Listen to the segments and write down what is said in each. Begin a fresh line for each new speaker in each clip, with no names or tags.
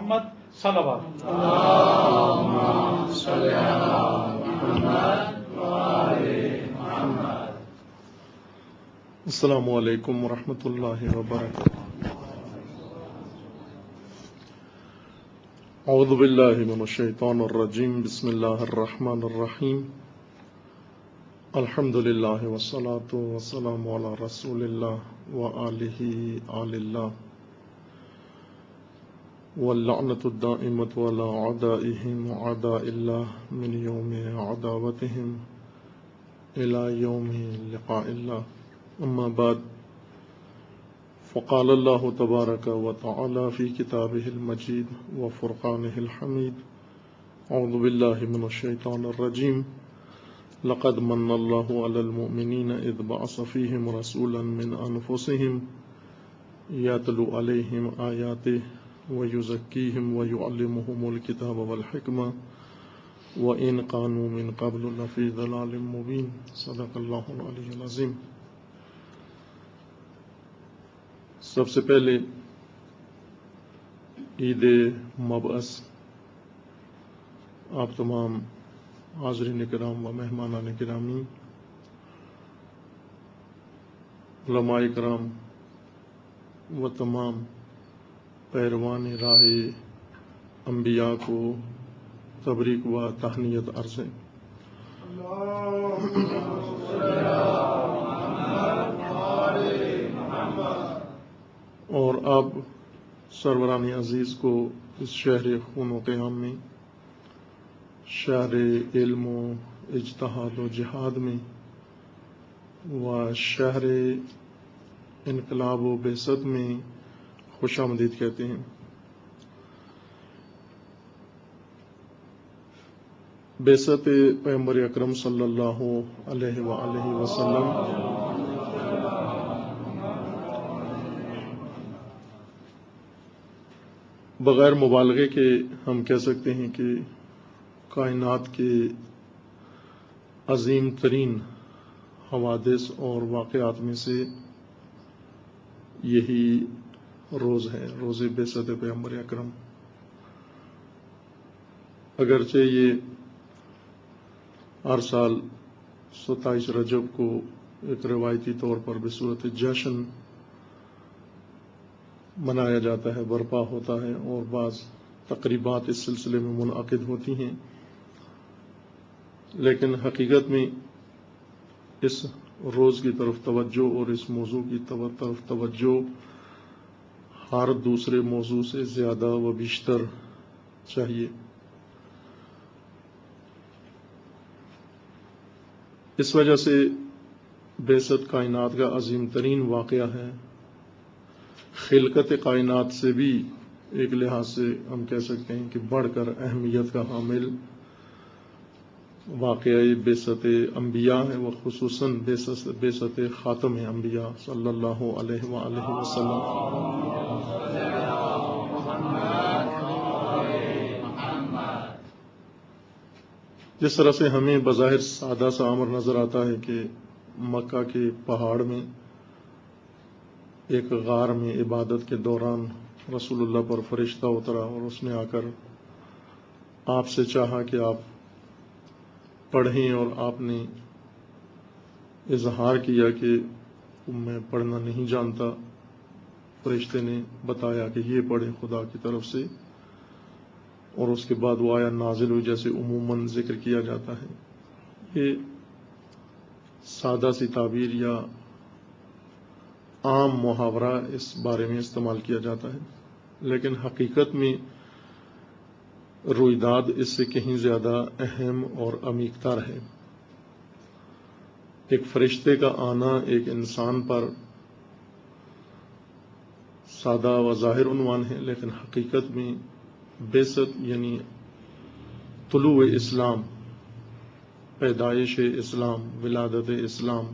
محمد صلوات.
اللهم صل على محمد وآل محمد.
السلام علیکم ورحمۃ اللہ وبرکاتہ. اعوذ باللہ من الشیطان الرجیم. بسم اللہ الرحمن الرحیم. الحمد للہ والصلاة والسلام علی رسول اللہ وآلہ آل اللہ واللعنۃ الدائمۃ علی اعدائہم اعداء اللہ من یوم عداوتہم الی یوم لقاء اللہ. اما بعد فقال اللہ تبارک وتعالی فی کتابہ المجید وفرقانہ الحمید. اعوذ باللہ من الشیطان الرجیم. لقد من اللہ علی المؤمنین اذ بعث فیہم رسولا من انفسہم یتلو علیہم آیاتہ ویزکیہم ویعلمہم الکتاب والحکمہ وإن كانوا من قبل لفی ضلال مبین. صدق اللہ العلی العظیم. سب سے پہلے عید مبعث آپ تمام حاضرین کرام و مہمانان گرامی، علماء کرام و تمام پیروان راہ انبیاء کو تبریک و تہنیت عرض ہے. اور اب سروران عزیز کو اس شہر خون و قیام میں، شہر علم و اجتہاد و جہاد میں و شہر انقلاب و بعثت میں خوش آمدید کہتے ہیں. بعثت پیغمبر اکرم صلی اللہ علیہ وآلہ وسلم بغیر مبالغے کے ہم کہہ سکتے ہیں کہ کائنات کے عظیم ترین حوادث اور واقعات میں سے یہی روز ہے، روز بعثت پیغمبر اکرم. اگرچہ یہ ہر سال 27 رجب کو ایک روایتی طور پر بصورت جشن منایا جاتا ہے، برپا ہوتا ہے، اور بعض تقریبات اس سلسلے میں منعقد ہوتی ہیں، لیکن حقیقت میں اس روز کی طرف توجہ اور اس موضوع کی طرف توجہ ہر دوسرے موضوع سے زیادہ و بیشتر چاہیے. اس وجہ سے بعثت کائنات کا عظیم ترین واقعہ ہے. خلقت کائنات سے بھی ایک لحاظ سے ہم کہہ سکتے ہیں کہ بڑھ کر اہمیت کا حامل واقعہ بعثت انبیاء ہے، وہ خصوصاً بعثت خاتم انبیاء صلی اللہ علیہ وآلہ وسلم. جس طرح سے ہمیں بظاہر سادہ سا امر نظر آتا ہے کہ مکہ کے پہاڑ میں ایک غار میں عبادت کے دوران رسول اللہ پر فرشتہ اترا اور اس نے آ کر آپ سے چاہا کہ آپ پڑھیں، اور آپ نے اظہار کیا کہ میں پڑھنا نہیں جانتا. فرشتے نے بتایا کہ یہ پڑھیں خدا کی طرف سے، اور اس کے بعد وہ آیا نازل ہوئی جیسے عموماً ذکر کیا جاتا ہے. یہ سادہ سی تعبیر یا عام محاورہ اس بارے میں استعمال کیا جاتا ہے، لیکن حقیقت میں رویداد اس سے کہیں زیادہ اہم اور عمیق تر ہے. ایک فرشتے کا آنا ایک انسان پر سادہ و ظاہر عنوان ہے، لیکن حقیقت میں بعثت یعنی طلوع اسلام، پیدائش اسلام، ولادت اسلام،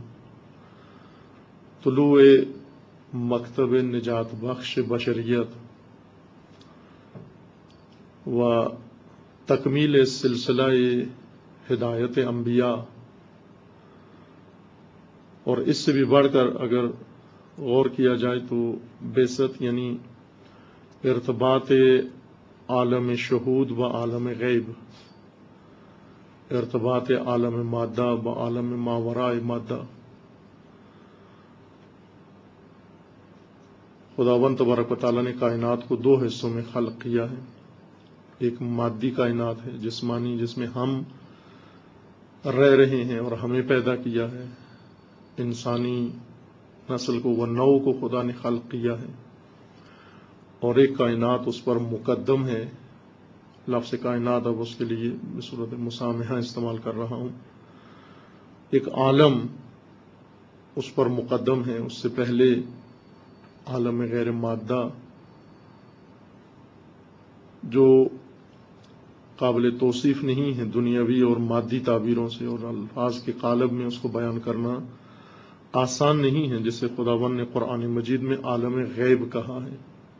طلوع مکتب نجات بخش بشریت و تکمیل سلسلہ ہدایت انبیاء. اور اس سے بھی بڑھ کر اگر غور کیا جائے تو بعثت یعنی ارتباط عالم شہود و عالم غیب، ارتباط عالم مادہ و عالم ماوراء مادہ۔ خداوند تبارک و تعالیٰ نے کائنات کو دو حصوں میں خلق کیا ہے۔ ایک مادی کائنات ہے، جسمانی، جس میں ہم رہ رہے ہیں اور ہمیں پیدا کیا ہے، انسانی نسل کو و نو کو خدا نے خلق کیا ہے۔ اور ایک کائنات اس پر مقدم ہے۔ لفظ کائنات اب اس کے لیے بصورت مسامحہ استعمال کر رہا ہوں۔ ایک عالم اس پر مقدم ہے، اس سے پہلے عالم غیر مادہ جو قابل توصیف نہیں ہے دنیاوی اور مادی تعبیروں سے، اور الفاظ کے قالب میں اس کو بیان کرنا آسان نہیں ہے، جسے خداوند نے قرآن مجید میں عالم غیب کہا ہے۔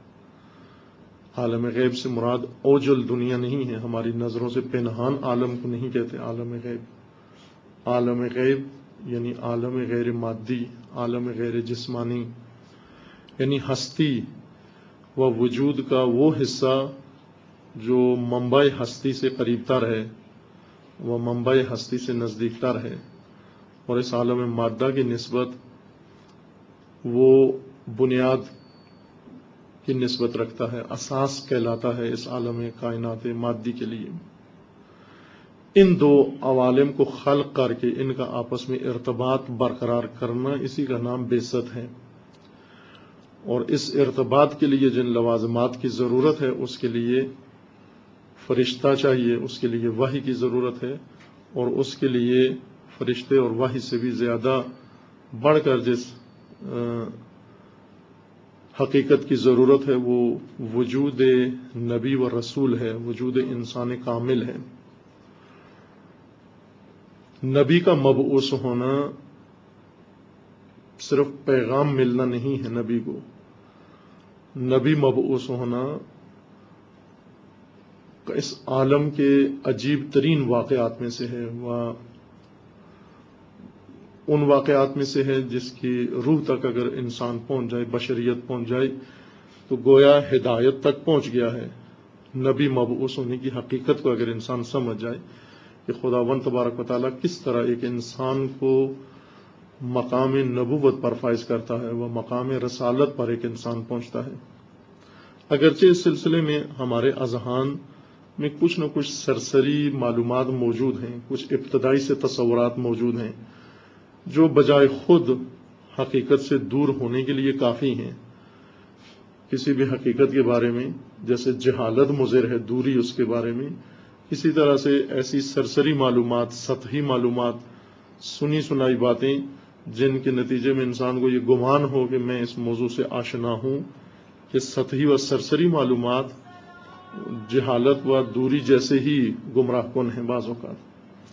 عالم غیب سے مراد اوجل دنیا نہیں ہے، ہماری نظروں سے پنہان عالم کو نہیں کہتے عالم غیب۔ عالم غیب یعنی عالم غیر مادی، عالم غیر جسمانی، یعنی ہستی و وجود کا وہ حصہ جو منبع ہستی سے قریب تر ہے، وہ منبع ہستی سے نزدیک تر ہے، اور اس عالم مادہ کی نسبت وہ بنیاد کی نسبت رکھتا ہے، اساس کہلاتا ہے اس عالم کائنات مادی کے لیے۔ ان دو عوالم کو خلق کر کے ان کا آپس میں ارتباط برقرار کرنا، اسی کا نام بعثت ہے۔ اور اس ارتباط کے لیے جن لوازمات کی ضرورت ہے، اس کے لیے فرشتہ چاہیے، اس کے لیے وحی کی ضرورت ہے، اور اس کے لیے فرشتے اور وحی سے بھی زیادہ بڑھ کر جس حقیقت کی ضرورت ہے وہ وجود نبی و رسول ہے، وجود انسان کامل ہے۔ نبی کا مبعوث ہونا صرف پیغام ملنا نہیں ہے، نبی کو نبی مبعوث ہونا اس عالم کے عجیب ترین واقعات میں سے ہے، ان واقعات میں سے ہے جس کی روح تک اگر انسان پہنچ جائے، بشریت پہنچ جائے، تو گویا ہدایت تک پہنچ گیا ہے۔ نبی مبعوث ہونے کی حقیقت کو اگر انسان سمجھ جائے کہ خداوند تبارک و تعالیٰ کس طرح ایک انسان کو مقام نبوت پر فائز کرتا ہے، وہ مقام رسالت پر ایک انسان پہنچتا ہے۔ اگرچہ اس سلسلے میں ہمارے اذہان میں کچھ نہ کچھ سرسری معلومات موجود ہیں، کچھ ابتدائی سے تصورات موجود ہیں جو بجائے خود حقیقت سے دور ہونے کے لیے کافی ہیں۔ کسی بھی حقیقت کے بارے میں جیسے جہالت مضر ہے، دوری اس کے بارے میں، اسی طرح سے ایسی سرسری معلومات، سطحی معلومات، سنی سنائی باتیں جن کے نتیجے میں انسان کو یہ گمان ہو کہ میں اس موضوع سے آشنا ہوں، کہ سطحی و سرسری معلومات جہالت و دوری جیسے ہی گمراہ کن ہیں بعض اوقات۔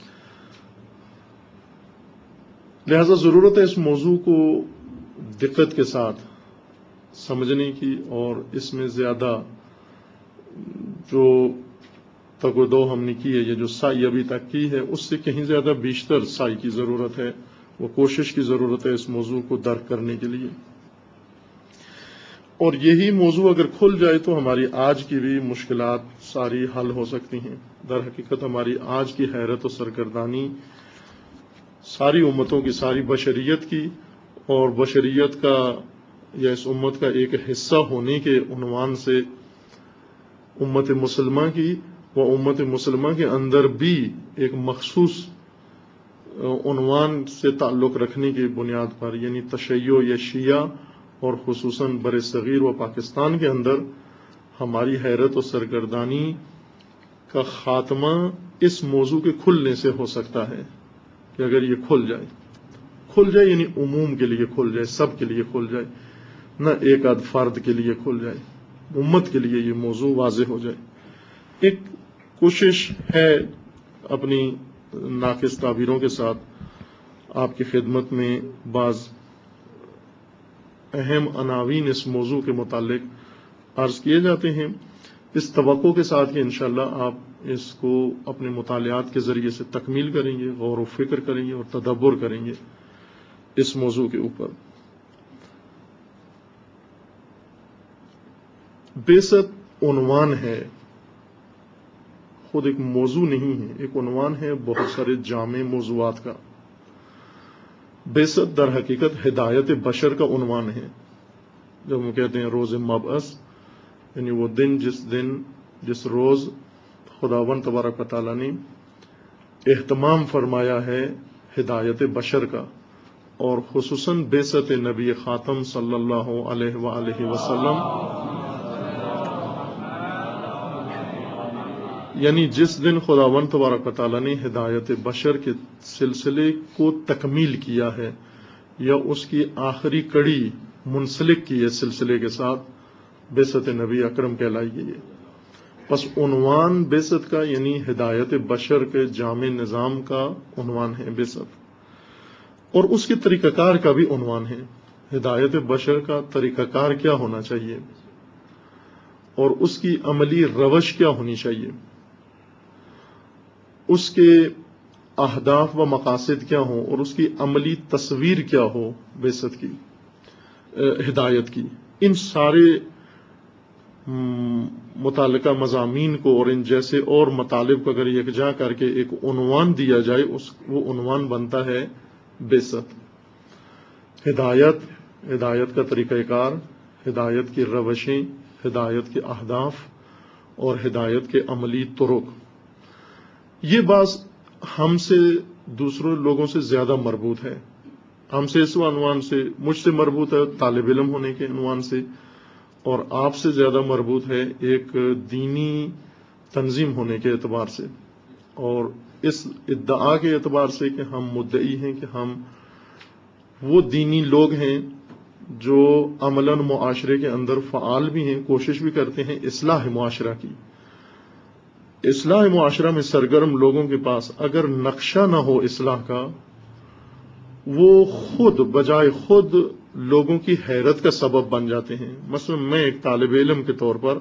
لہذا ضرورت ہے اس موضوع کو دقت کے ساتھ سمجھنے کی، اور اس میں زیادہ جو تگ و دو ہم نے کی ہے، یہ جو سعی ابھی تک کی ہے، اس سے کہیں زیادہ بیشتر سعی کی ضرورت ہے، وہ کوشش کی ضرورت ہے اس موضوع کو درک کرنے کے لیے۔ اور یہی موضوع اگر کھل جائے تو ہماری آج کی بھی مشکلات ساری حل ہو سکتی ہیں۔ در حقیقت ہماری آج کی حیرت و سرگردانی ساری امتوں کی، ساری بشریت کی، اور بشریت کا یا اس امت کا ایک حصہ ہونے کے عنوان سے امت مسلمہ کی و امت مسلمہ کے اندر بھی ایک مخصوص عنوان سے تعلق رکھنے کی بنیاد پر، یعنی تشیع یا شیعہ، اور خصوصاً بر صغیر و پاکستان کے اندر ہماری حیرت و سرگردانی کا خاتمہ اس موضوع کے کھلنے سے ہو سکتا ہے، کہ اگر یہ کھل جائے یعنی عموم کے لیے کھل جائے، سب کے لیے کھل جائے، نہ ایک آدھ فرد کے لیے کھل جائے، امت کے لیے یہ موضوع واضح ہو جائے۔ ایک کوشش ہے اپنی ناقص تعبیروں کے ساتھ آپ کی خدمت میں بعض اہم عناوین اس موضوع کے متعلق عرض کیے جاتے ہیں، اس توقع کے ساتھ کہ انشاءاللہ آپ اس کو اپنے مطالعات کے ذریعے سے تکمیل کریں گے، غور و فکر کریں گے اور تدبر کریں گے اس موضوع کے اوپر۔ بعثت عنوان ہے خود ایک موضوع نہیں ہے، ایک عنوان ہے بہت سارے جامع موضوعات کا۔ بعثت در حقیقت ہدایت بشر کا عنوان ہے۔ جب ہم کہتے ہیں روز مبعث، یعنی وہ دن جس روز خداوند تبارک و تعالیٰ نے اہتمام فرمایا ہے ہدایت بشر کا، اور خصوصاً بعثت نبی خاتم صلی اللہ علیہ وآلہ وسلم، یعنی جس دن خداوند تبارک و تعالیٰ نے ہدایت بشر کے سلسلے کو تکمیل کیا ہے یا اس کی آخری کڑی منسلک کی ہے سلسلے کے ساتھ، بعثت نبی اکرم کہلائی گئی ہے۔ پس عنوان بعثت کا یعنی ہدایت بشر کے جامع نظام کا عنوان ہے بعثت، اور اس کے طریقہ کار کا بھی عنوان ہے۔ ہدایت بشر کا طریقہ کار کیا ہونا چاہیے اور اس کی عملی روش کیا ہونی چاہیے، اس کے اہداف و مقاصد کیا ہوں، اور اس کی عملی تصویر کیا ہو بعثت کی، ہدایت کی، ان سارے متعلقہ مضامین کو اور ان جیسے اور مطالب کو اگر یکجا کر کے ایک عنوان دیا جائے، وہ عنوان بنتا ہے بعثت۔ ہدایت کا طریقہ کار، ہدایت کی روشیں، ہدایت کے اہداف اور ہدایت کے عملی طرق، یہ بات ہم سے دوسروں لوگوں سے زیادہ مربوط ہے۔ ہم سے اس عنوان سے، مجھ سے مربوط ہے طالب علم ہونے کے عنوان سے، اور آپ سے زیادہ مربوط ہے ایک دینی تنظیم ہونے کے اعتبار سے، اور اس ادعا کے اعتبار سے کہ ہم مدعی ہیں کہ ہم وہ دینی لوگ ہیں جو عملاً معاشرے کے اندر فعال بھی ہیں، کوشش بھی کرتے ہیں اصلاح معاشرہ کی۔ اصلاح معاشرہ میں سرگرم لوگوں کے پاس اگر نقشہ نہ ہو اصلاح کا، وہ خود بجائے خود لوگوں کی حیرت کا سبب بن جاتے ہیں۔ مثلا میں ایک طالب علم کے طور پر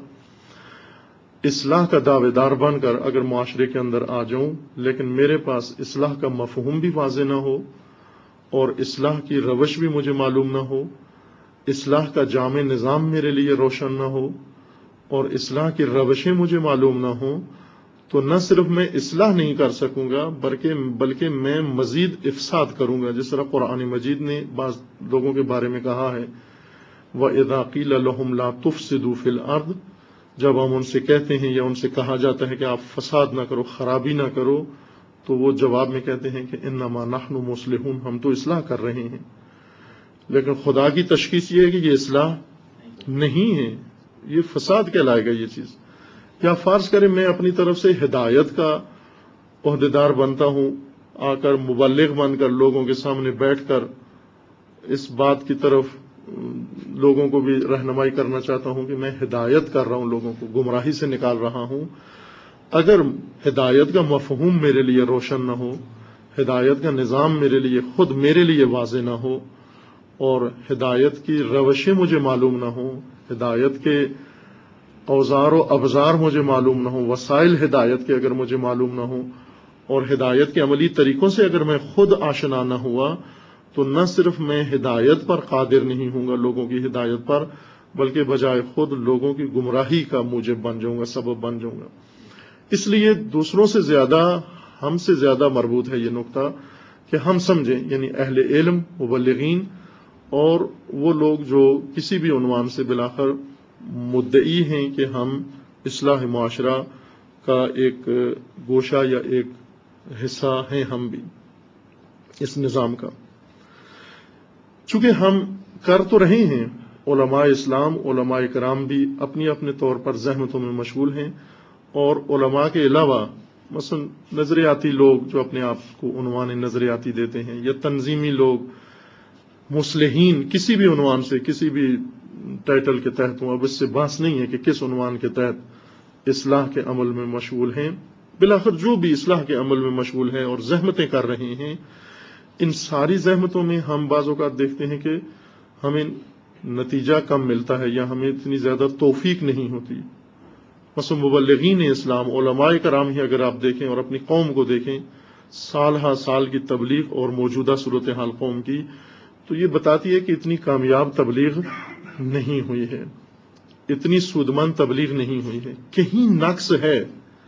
اصلاح کا دعوے دار بن کر اگر معاشرے کے اندر آ جاؤں، لیکن میرے پاس اصلاح کا مفہوم بھی واضح نہ ہو، اور اصلاح کی روش بھی مجھے معلوم نہ ہو، اصلاح کا جامع نظام میرے لیے روشن نہ ہو، اور اصلاح کی روشیں مجھے معلوم نہ ہوں، تو نہ صرف میں اصلاح نہیں کر سکوں گا بلکہ میں مزید افساد کروں گا، جس طرح قرآن مجید نے بعض لوگوں کے بارے میں کہا ہے وَإِذَا قِيلَ لَهُمْ لَا تُفْسِدُوا فِي الْأَرْضِ، جب ہم ان سے کہتے ہیں یا ان سے کہا جاتا ہے کہ آپ فساد نہ کرو، خرابی نہ کرو، تو وہ جواب میں کہتے ہیں کہ انما نحن مصلحون، ہم تو اصلاح کر رہے ہیں۔ لیکن خدا کی تشخیص یہ ہے کہ یہ اصلاح نہیں ہے، یہ فساد کہلائے گا یہ چیز۔ یا فرض کریں میں اپنی طرف سے ہدایت کا عہدیدار بنتا ہوں، آ کر مبلغ بن کر لوگوں کے سامنے بیٹھ کر اس بات کی طرف لوگوں کو بھی رہنمائی کرنا چاہتا ہوں کہ میں ہدایت کر رہا ہوں، لوگوں کو گمراہی سے نکال رہا ہوں۔ اگر ہدایت کا مفہوم میرے لیے روشن نہ ہو، ہدایت کا نظام میرے لیے واضح نہ ہو، اور ہدایت کی روشیں مجھے معلوم نہ ہوں، ہدایت کے اوزار و ابزار مجھے معلوم نہ ہوں، وسائل ہدایت کے اگر مجھے معلوم نہ ہوں، اور ہدایت کے عملی طریقوں سے اگر میں خود آشنا نہ ہوا، تو نہ صرف میں ہدایت پر قادر نہیں ہوں گا، لوگوں کی ہدایت پر، بلکہ بجائے خود لوگوں کی گمراہی کا موجب بن جاؤں گا، سبب بن جاؤں گا۔ اس لیے دوسروں سے زیادہ، ہم سے زیادہ مربوط ہے یہ نقطہ کہ ہم سمجھیں، یعنی اہل علم، مبلغین، اور وہ لوگ جو کسی بھی عنوان سے بالآخر مدعی ہیں کہ ہم اصلاح معاشرہ کا ایک گوشہ یا ایک حصہ ہیں، ہم بھی اس نظام کا۔ چونکہ ہم کر تو رہے ہیں، علماء اسلام، علماء کرام بھی اپنی اپنے طور پر زحمتوں میں مشغول ہیں، اور علماء کے علاوہ مثلا نظریاتی لوگ جو اپنے آپ کو عنوان نظریاتی دیتے ہیں، یا تنظیمی لوگ، مصلحین، کسی بھی عنوان سے، کسی بھی ٹائٹل کے تحت ہوں، اب اس سے بحث نہیں ہے کہ کس عنوان کے تحت اصلاح کے عمل میں مشغول ہیں، بالآخر جو بھی اصلاح کے عمل میں مشغول ہیں اور زحمتیں کر رہے ہیں، ان ساری زحمتوں میں ہم بعض اوقات دیکھتے ہیں کہ ہمیں نتیجہ کم ملتا ہے، یا ہمیں اتنی زیادہ توفیق نہیں ہوتی۔ مثلا مبلغین اسلام، علماء کرام ہی اگر آپ دیکھیں اور اپنی قوم کو دیکھیں، سال ہا سال کی تبلیغ اور موجودہ صورتحال قوم کی، تو یہ بتاتی ہے کہ اتنی کامیاب تبلیغ نہیں ہوئی ہے، اتنی سودمند تبلیغ نہیں ہوئی ہے، کہیں نقص ہے،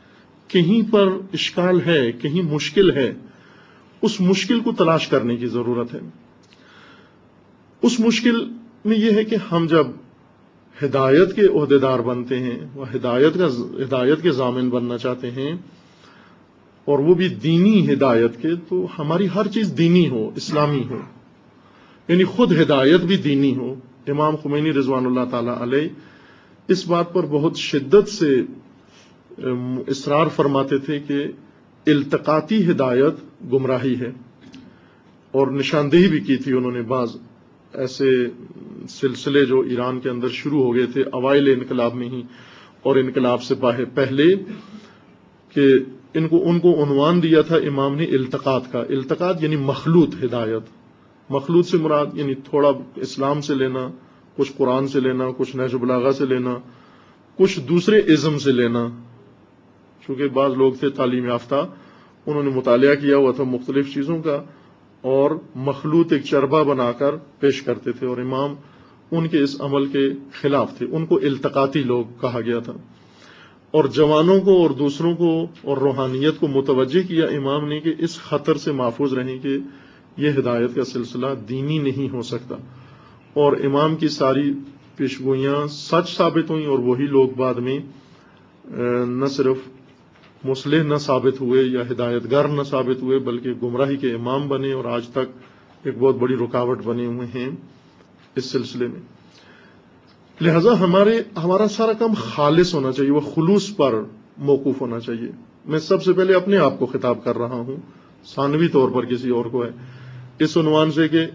کہیں پر اشکال ہے، کہیں مشکل ہے، اس مشکل کو تلاش کرنے کی ضرورت ہے۔ اس مشکل میں یہ ہے کہ ہم جب ہدایت کے عہدیدار بنتے ہیں، وہ ہدایت کے ضامن بننا چاہتے ہیں، اور وہ بھی دینی ہدایت کے، تو ہماری ہر چیز دینی ہو، اسلامی ہو، یعنی خود ہدایت بھی دینی ہو۔ امام خمینی رضوان اللہ تعالی علیہ اس بات پر بہت شدت سے اصرار فرماتے تھے کہ التقاطی ہدایت گمراہی ہے، اور نشاندہی بھی کی تھی انہوں نے بعض ایسے سلسلے جو ایران کے اندر شروع ہو گئے تھے اوائل انقلاب میں ہی اور انقلاب سے پہلے، کہ ان کو عنوان دیا تھا امام نے التقاط کا۔ التقاط یعنی مخلوط ہدایت، مخلوط سے مراد یعنی تھوڑا اسلام سے لینا، کچھ قرآن سے لینا، کچھ نہج البلاغہ سے لینا، کچھ دوسرے ازم سے لینا، چونکہ بعض لوگ تھے تعلیم یافتہ، انہوں نے مطالعہ کیا ہوا تھا مختلف چیزوں کا، اور مخلوط ایک چربہ بنا کر پیش کرتے تھے، اور امام ان کے اس عمل کے خلاف تھے، ان کو التقاطی لوگ کہا گیا تھا، اور جوانوں کو اور دوسروں کو اور روحانیت کو متوجہ کیا امام نے کہ اس خطر سے محفوظ رہیں کہ یہ ہدایت کا سلسلہ دینی نہیں ہو سکتا، اور امام کی ساری پیشگوئیاں سچ ثابت ہوئیں، اور وہی لوگ بعد میں نہ صرف مصلح نہ ثابت ہوئے یا ہدایت گر نہ ثابت ہوئے، بلکہ گمراہی کے امام بنے، اور آج تک ایک بہت بڑی رکاوٹ بنے ہوئے ہیں اس سلسلے میں۔ لہذا ہمارا سارا کام خالص ہونا چاہیے، وہ خلوص پر موقوف ہونا چاہیے۔ میں سب سے پہلے اپنے آپ کو خطاب کر رہا ہوں، ثانوی طور پر کسی اور کو ہے، اس عنوان سے کہ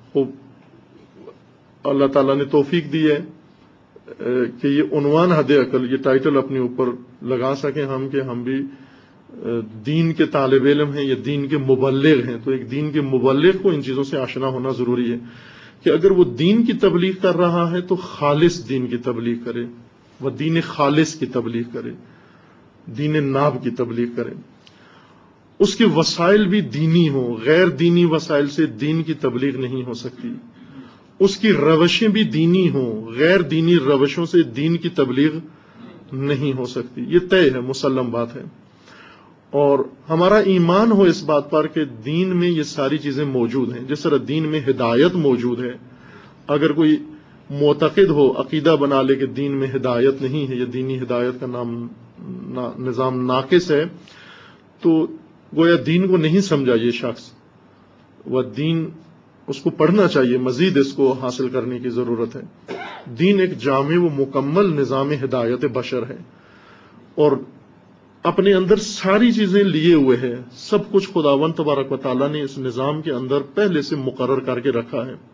اللہ تعالیٰ نے توفیق دی ہے کہ یہ عنوان حد عقل، یہ ٹائٹل اپنے اوپر لگا سکیں ہم، کہ ہم بھی دین کے طالب علم ہیں یا دین کے مبلغ ہیں۔ تو ایک دین کے مبلغ کو ان چیزوں سے آشنا ہونا ضروری ہے کہ اگر وہ دین کی تبلیغ کر رہا ہے تو خالص دین کی تبلیغ کرے، وہ دین خالص کی تبلیغ کرے، دین ناب کی تبلیغ کرے، اس کے وسائل بھی دینی ہوں، غیر دینی وسائل سے دین کی تبلیغ نہیں ہو سکتی، اس کی روشیں بھی دینی ہوں، غیر دینی روشوں سے دین کی تبلیغ نہیں ہو سکتی، یہ طے ہے، مسلم بات ہے۔ اور ہمارا ایمان ہو اس بات پر کہ دین میں یہ ساری چیزیں موجود ہیں، جس طرح دین میں ہدایت موجود ہے۔ اگر کوئی معتقد ہو، عقیدہ بنا لے کہ دین میں ہدایت نہیں ہے، یا دینی ہدایت کا نظام ناقص ہے، تو گویا دین کو نہیں سمجھا یہ شخص، وہ دین اس کو پڑھنا چاہیے، مزید اس کو حاصل کرنے کی ضرورت ہے۔ دین ایک جامع و مکمل نظام ہدایت بشر ہے، اور اپنے اندر ساری چیزیں لیے ہوئے ہے، سب کچھ خداوند تبارک و تعالیٰ نے اس نظام کے اندر پہلے سے مقرر کر کے رکھا ہے۔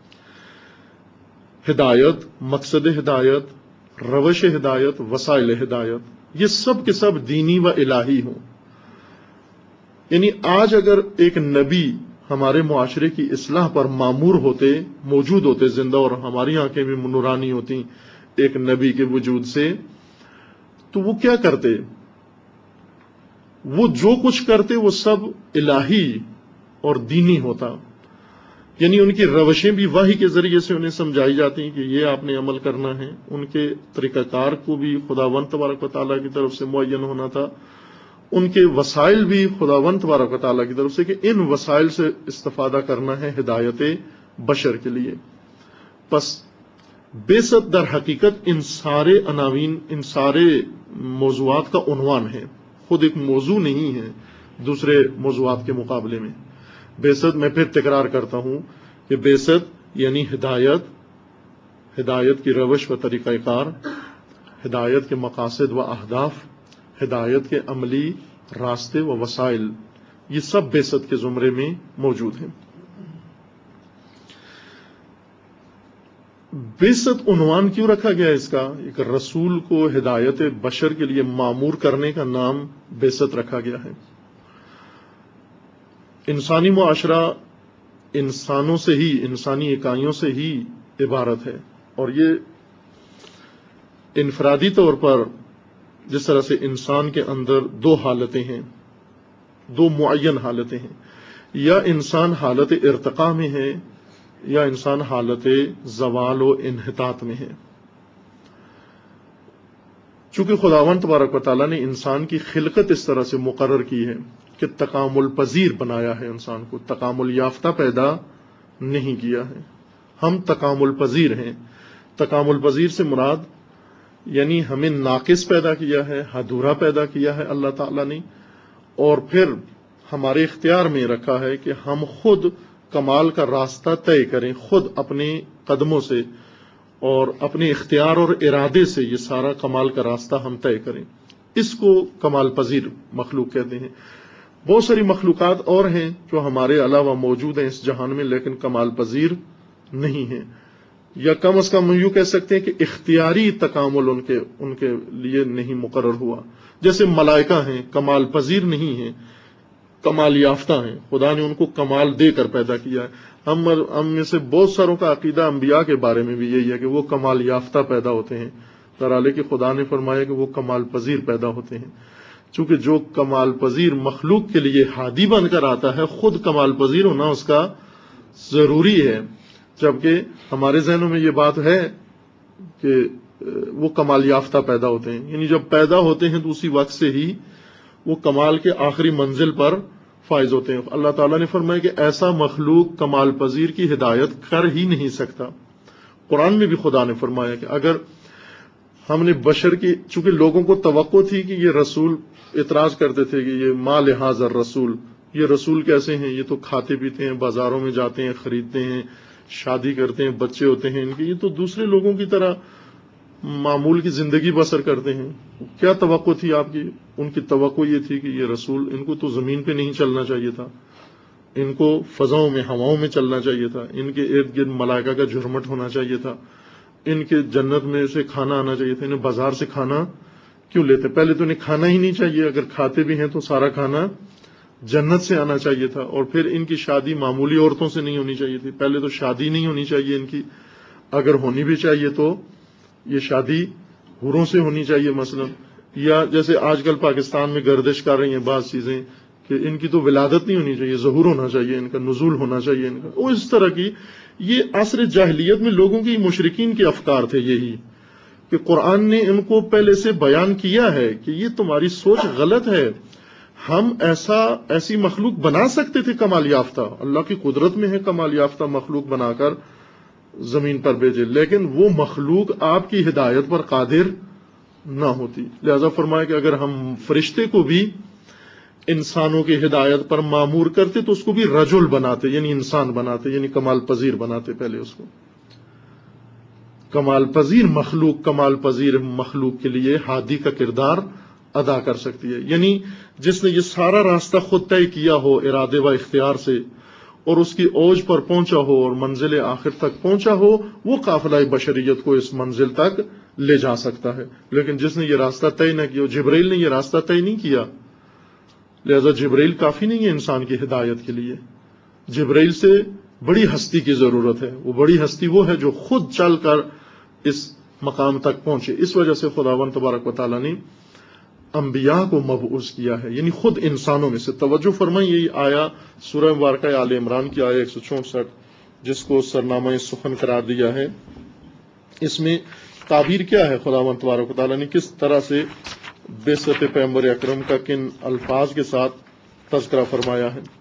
ہدایت، مقصد ہدایت، روش ہدایت، وسائل ہدایت، یہ سب کے سب دینی و الہی ہوں۔ یعنی آج اگر ایک نبی ہمارے معاشرے کی اصلاح پر مامور ہوتے، موجود ہوتے زندہ، اور ہماری آنکھیں بھی نورانی ہوتی ایک نبی کے وجود سے، تو وہ کیا کرتے؟ وہ جو کچھ کرتے وہ سب الہی اور دینی ہوتا، یعنی ان کی روشیں بھی وحی کے ذریعے سے انہیں سمجھائی جاتی ہیں کہ یہ آپ نے عمل کرنا ہے، ان کے طریقہ کار کو بھی خداوند تبارک و تعالیٰ کی طرف سے معین ہونا تھا، ان کے وسائل بھی خداوند تبارک و تعالیٰ کی طرف سے کہ ان وسائل سے استفادہ کرنا ہے ہدایت بشر کے لیے۔ پس بعثت در حقیقت ان سارے عناوین، ان سارے موضوعات کا عنوان ہے، خود ایک موضوع نہیں ہے دوسرے موضوعات کے مقابلے میں۔ بعثت، میں پھر تکرار کرتا ہوں کہ بعثت یعنی ہدایت، ہدایت کی روش و طریقہ کار، ہدایت کے مقاصد و اہداف، ہدایت کے عملی راستے و وسائل، یہ سب بعثت کے زمرے میں موجود ہیں۔ بعثت عنوان کیوں رکھا گیا اس کا؟ ایک رسول کو ہدایت بشر کے لیے مامور کرنے کا نام بعثت رکھا گیا ہے۔ انسانی معاشرہ انسانوں سے ہی، انسانی اکائیوں سے ہی عبارت ہے، اور یہ انفرادی طور پر جس طرح سے انسان کے اندر دو حالتیں ہیں، دو معین حالتیں ہیں، یا انسان حالت ارتقاء میں ہے یا انسان حالت زوال و انحطاط میں ہے۔ چونکہ خداوند تبارک و تعالیٰ نے انسان کی خلقت اس طرح سے مقرر کی ہے کہ تکامل پذیر بنایا ہے، انسان کو تکامل یافتہ پیدا نہیں کیا ہے، ہم تکامل پذیر ہیں۔ تکامل پذیر سے مراد یعنی ہمیں ناقص پیدا کیا ہے، ادھورا پیدا کیا ہے اللہ تعالیٰ نے، اور پھر ہمارے اختیار میں رکھا ہے کہ ہم خود کمال کا راستہ طے کریں، خود اپنے قدموں سے اور اپنے اختیار اور ارادے سے یہ سارا کمال کا راستہ ہم طے کریں۔ اس کو کمال پذیر مخلوق کہتے ہیں۔ بہت ساری مخلوقات اور ہیں جو ہمارے علاوہ موجود ہیں اس جہان میں، لیکن کمال پذیر نہیں ہیں، یا کم از کم یوں کہہ سکتے ہیں کہ اختیاری تکامل ان کے لیے نہیں مقرر ہوا۔ جیسے ملائکہ ہیں، کمال پذیر نہیں ہیں، کمال یافتہ ہیں، خدا نے ان کو کمال دے کر پیدا کیا ہے۔ ہم میں سے بہت ساروں کا عقیدہ انبیاء کے بارے میں بھی یہی ہے کہ وہ کمال یافتہ پیدا ہوتے ہیں، درحالہ کہ خدا نے فرمایا کہ وہ کمال پذیر پیدا ہوتے ہیں۔ چونکہ جو کمال پذیر مخلوق کے لیے ہادی بن کر آتا ہے، خود کمال پذیر ہونا اس کا ضروری ہے، جبکہ ہمارے ذہنوں میں یہ بات ہے کہ وہ کمال یافتہ پیدا ہوتے ہیں، یعنی جب پیدا ہوتے ہیں تو اسی وقت سے ہی وہ کمال کے آخری منزل پر فائز ہوتے ہیں۔ اللہ تعالیٰ نے فرمایا کہ ایسا مخلوق کمال پذیر کی ہدایت کر ہی نہیں سکتا۔ قرآن میں بھی خدا نے فرمایا کہ اگر ہم نے بشر کی، چونکہ لوگوں کو توقع تھی کہ یہ رسول، اعتراض کرتے تھے کہ یہ ما لہذا الرسول، یہ رسول کیسے ہیں، یہ تو کھاتے پیتے ہیں، بازاروں میں جاتے ہیں، خریدتے ہیں، شادی کرتے ہیں، بچے ہوتے ہیں ان کے، یہ تو دوسرے لوگوں کی طرح معمول کی زندگی بسر کرتے ہیں۔ کیا توقع تھی آپ کی؟ ان کی توقع یہ تھی کہ یہ رسول، ان کو تو زمین پہ نہیں چلنا چاہیے تھا، ان کو فضاؤں میں، ہواؤں میں چلنا چاہیے تھا، ان کے ارد گرد ملائکہ کا جھرمٹ ہونا چاہیے تھا، ان کے جنت میں سے کھانا آنا چاہیے تھا، انہیں بازار سے کھانا کیوں لیتے؟ پہلے تو انہیں کھانا ہی نہیں چاہیے، اگر کھاتے بھی ہیں تو سارا کھانا جنت سے آنا چاہیے تھا۔ اور پھر ان کی شادی معمولی عورتوں سے نہیں ہونی چاہیے تھی، پہلے تو شادی نہیں ہونی چاہیے ان کی، اگر ہونی بھی چاہیے تو یہ شادی حوروں سے ہونی چاہیے مثلا، یا جیسے آج کل پاکستان میں گردش کر رہی ہیں بعض چیزیں کہ ان کی تو ولادت نہیں ہونی چاہیے، ظہور ہونا چاہیے ان کا، نزول ہونا چاہیے ان کا، وہ اس طرح کی، یہ عصر جاہلیت میں لوگوں کی، مشرکین کے افکار تھے یہی، کہ قرآن نے ان کو پہلے سے بیان کیا ہے کہ یہ تمہاری سوچ غلط ہے، ہم ایسی مخلوق بنا سکتے تھے کمال یافتہ، اللہ کی قدرت میں ہے کمال یافتہ مخلوق بنا کر زمین پر بھیجے، لیکن وہ مخلوق آپ کی ہدایت پر قادر نہ ہوتی، لہذا فرمایا کہ اگر ہم فرشتے کو بھی انسانوں کی ہدایت پر مامور کرتے تو اس کو بھی رجل بناتے، یعنی انسان بناتے، یعنی کمال پذیر بناتے پہلے اس کو۔ کمال پذیر مخلوق کے لیے ہادی کا کردار ادا کر سکتی ہے، یعنی جس نے یہ سارا راستہ خود طے کیا ہو ارادے و اختیار سے، اور اس کی اوج پر پہنچا ہو اور منزل آخر تک پہنچا ہو، وہ قافلہ بشریت کو اس منزل تک لے جا سکتا ہے۔ لیکن جس نے یہ راستہ طے نہ کیا، جبرائیل نے یہ راستہ طے نہیں کیا، لہذا جبرائیل کافی نہیں ہے انسان کی ہدایت کے لیے، جبرائیل سے بڑی ہستی کی ضرورت ہے، وہ بڑی ہستی وہ ہے جو خود چل کر اس مقام تک پہنچے۔ اس وجہ سے خداوند تبارک و تعالیٰ نے انبیاء کو مبعوث کیا ہے، یعنی خود انسانوں میں سے۔ توجہ فرمائیں، یہی آیا سورہ مبارکہ آل عمران کی آیا 164، جس کو سرنامہ سخن قرار دیا ہے، اس میں تعبیر کیا ہے خداوند تبارک و تعالیٰ نے کس طرح سے بعثت پیغمبر اکرم کا کن الفاظ کے ساتھ تذکرہ فرمایا ہے۔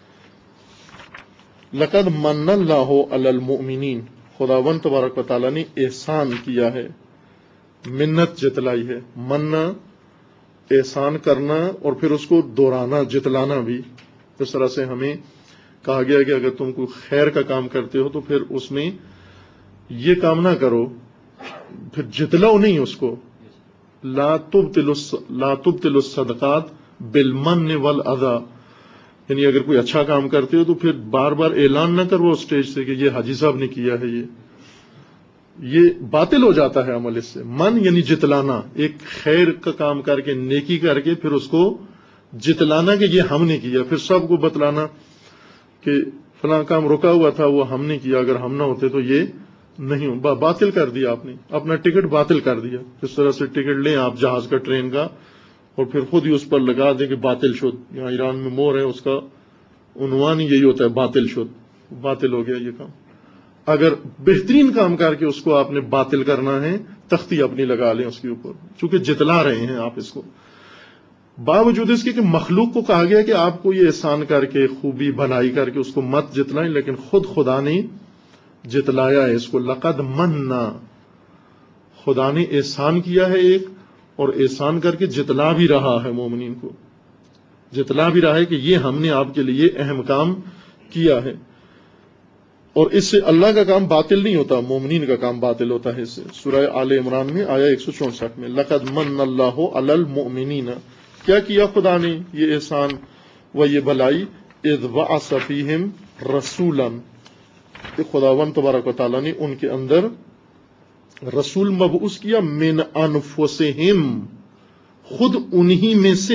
لقد من اللہ علی المؤمنین، خداوند تبارک و تعالیٰ نے احسان کیا ہے، منت جتلائی ہے، مننا احسان کرنا اور پھر اس کو دہرانا، جتلانا بھی۔ اس طرح سے ہمیں کہا گیا کہ اگر تم کوئی خیر کا کام کرتے ہو تو پھر اس میں یہ کام نہ کرو، پھر جتلاؤ نہیں اس کو، لا تبطلوا الصدقات بالمن والاذى، یعنی اگر کوئی اچھا کام کرتے ہو تو پھر بار بار اعلان نہ کرو اسٹیج سے کہ یہ حاجی صاحب نے کیا ہے، یہ باطل ہو جاتا ہے عمل اس سے۔ من یعنی جتلانا، ایک خیر کا کام کر کے، نیکی کر کے پھر اس کو جتلانا کہ یہ ہم نے کیا، پھر سب کو بتلانا کہ فلاں کام رکا ہوا تھا وہ ہم نے کیا، اگر ہم نہ ہوتے تو یہ نہیں ہو، باطل کر دیا آپ نے، اپنا ٹکٹ باطل کر دیا۔ اس طرح سے ٹکٹ لیں آپ جہاز کا، ٹرین کا، اور پھر خود ہی اس پر لگا دیں کہ باطل شد، یہاں ایران میں مور ہے، اس کا عنوان ہی یہی ہوتا ہے باطل شد، باطل ہو گیا یہ کام۔ اگر بہترین کام کر کے اس کو آپ نے باطل کرنا ہے، تختی اپنی لگا لیں اس کے اوپر، چونکہ جتلا رہے ہیں آپ اس کو. باوجود اس کے کہ مخلوق کو کہا گیا کہ آپ کو یہ احسان کر کے، خوبی بھلائی کر کے اس کو مت جتلائیں، لیکن خود خدا نے جتلایا ہے اس کو. لقد مننا، خدا نے احسان کیا ہے ایک، اور احسان کر کے جتلا بھی رہا ہے مومنین کو، جتلا بھی رہا ہے کہ یہ ہم نے آپ کے لیے اہم کام کیا ہے. اور اس سے اللہ کا کام باطل نہیں ہوتا، مومنین کا کام باطل ہوتا ہے اس سے. سورہ آل عمران میں آیا 164 میں لقد من اللہ علی المؤمنین، کیا خدا نے یہ احسان و یہ بھلائی، اذ بعث فیہم رسولا، کہ خداوند تبارک و تعالیٰ نے ان کے اندر رسول مبعوث کیا، من انفسہم، خود انہی میں سے،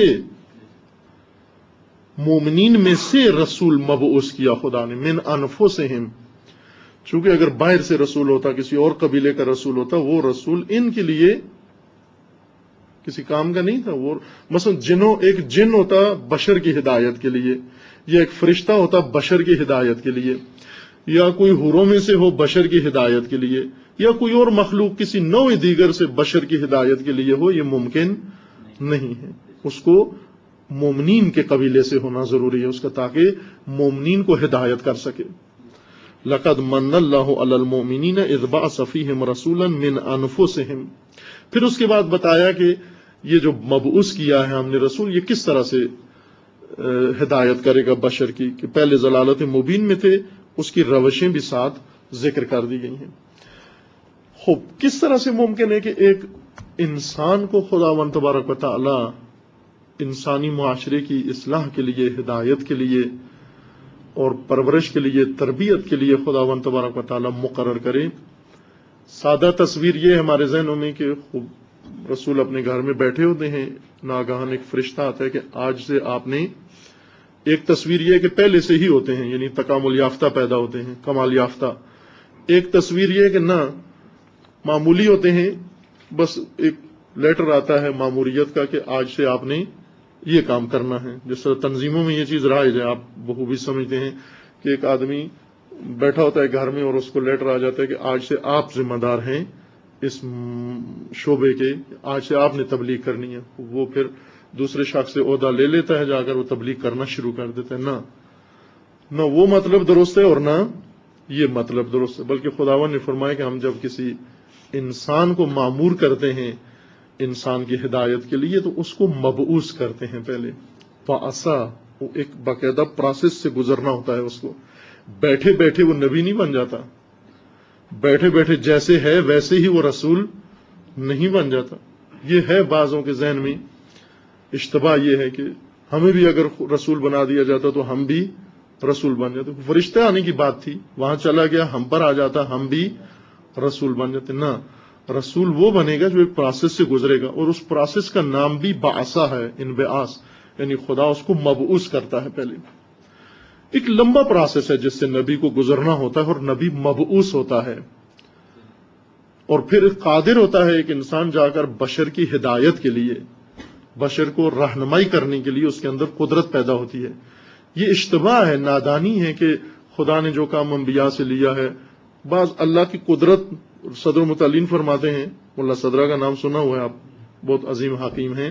مومنین میں سے رسول مبعوث کیا خدا نے، من انفسہم. چونکہ اگر باہر سے رسول ہوتا، کسی اور قبیلے کا رسول ہوتا، وہ رسول ان کے لیے کسی کام کا نہیں تھا. وہ مثلا ایک جن ہوتا بشر کی ہدایت کے لیے، یا ایک فرشتہ ہوتا بشر کی ہدایت کے لیے، یا کوئی حوروں میں سے ہو بشر کی ہدایت کے لیے، یا کوئی اور مخلوق کسی نوع دیگر سے بشر کی ہدایت کے لیے ہو، یہ ممکن نہیں ہے. اس کو مومنین کے قبیلے سے ہونا ضروری ہے اس کا، تاکہ مومنین کو ہدایت کر سکے. لقد من اللہ علی المؤمنین اذ بعث فیہم رسولا من انفسہم. پھر اس کے بعد بتایا کہ یہ جو مبعوث کیا ہے ہم نے رسول، یہ کس طرح سے ہدایت کرے گا بشر کی، کہ پہلے ضلالت مبین میں تھے، اس کی روشیں بھی ساتھ ذکر کر دی گئی ہیں. خوب کس طرح سے ممکن ہے کہ ایک انسان کو خداوند تبارک و تعالی انسانی معاشرے کی اصلاح کے لیے، ہدایت کے لیے اور پرورش کے لیے، تربیت کے لیے خداوند تبارک و تعالی مقرر کرے. سادہ تصویر یہ ہے ہمارے ذہنوں میں کہ خوب رسول اپنے گھر میں بیٹھے ہوتے ہیں، ناگہان ایک فرشتہ آتا ہے کہ آج سے آپ نے، ایک تصویر یہ ہے کہ پہلے سے ہی ہوتے ہیں، یعنی تکامل یافتہ پیدا ہوتے ہیں، کمال یافتہ. ایک تصویر یہ ہے کہ نہ، معمولی ہوتے ہیں، بس ایک لیٹر آتا ہے ماموریت کا کہ آج سے آپ نے یہ کام کرنا ہے. جس طرح تنظیموں میں یہ چیز رائج ہے، آپ بخوبی سمجھتے ہیں کہ ایک آدمی بیٹھا ہوتا ہے گھر میں اور اس کو لیٹر آ جاتا ہے کہ آج سے آپ ذمہ دار ہیں اس شعبے کے، آج سے آپ نے تبلیغ کرنی ہے. وہ پھر دوسرے شخص سے عہدہ لے لیتا ہے، جا کر وہ تبلیغ کرنا شروع کر دیتا ہے. نہ وہ مطلب درست ہے اور نہ یہ مطلب درست ہے، بلکہ خداوند نے فرمایا کہ ہم جب کسی انسان کو مامور کرتے ہیں انسان کی ہدایت کے لیے، تو اس کو مبعوث کرتے ہیں پہلے. فاسا، وہ ایک باقاعدہ پروسیس سے گزرنا ہوتا ہے. اس کو بیٹھے بیٹھے وہ نبی نہیں بن جاتا، بیٹھے بیٹھے جیسے ہے ویسے ہی وہ رسول نہیں بن جاتا. یہ ہے بعضوں کے ذہن میں اشتباہ، یہ ہے کہ ہمیں بھی اگر رسول بنا دیا جاتا تو ہم بھی رسول بن جاتے. فرشتے آنے کی بات تھی، وہاں چلا گیا، ہم پر آ جاتا، ہم بھی رسول بن جاتے. نہ، رسول وہ بنے گا جو ایک پروسیس سے گزرے گا، اور اس پروسیس کا نام بھی بعثہ ہے، انبعاث، یعنی خدا اس کو مبعوث کرتا ہے. پہلے ایک لمبا پروسیس ہے جس سے نبی کو گزرنا ہوتا ہے، اور نبی مبعوث ہوتا ہے. اور پھر قادر ہوتا ہے ایک انسان جا کر بشر کی ہدایت کے لیے، بشر کو رہنمائی کرنے کے لیے اس کے اندر قدرت پیدا ہوتی ہے. یہ اشتباہ ہے، نادانی ہے کہ خدا نے جو کام انبیاء سے لیا ہے، بعض اللہ کی قدرت صدر متعلین فرماتے ہیں، ملا صدرہ کا نام سنا ہوا ہے آپ، بہت عظیم حکیم ہیں،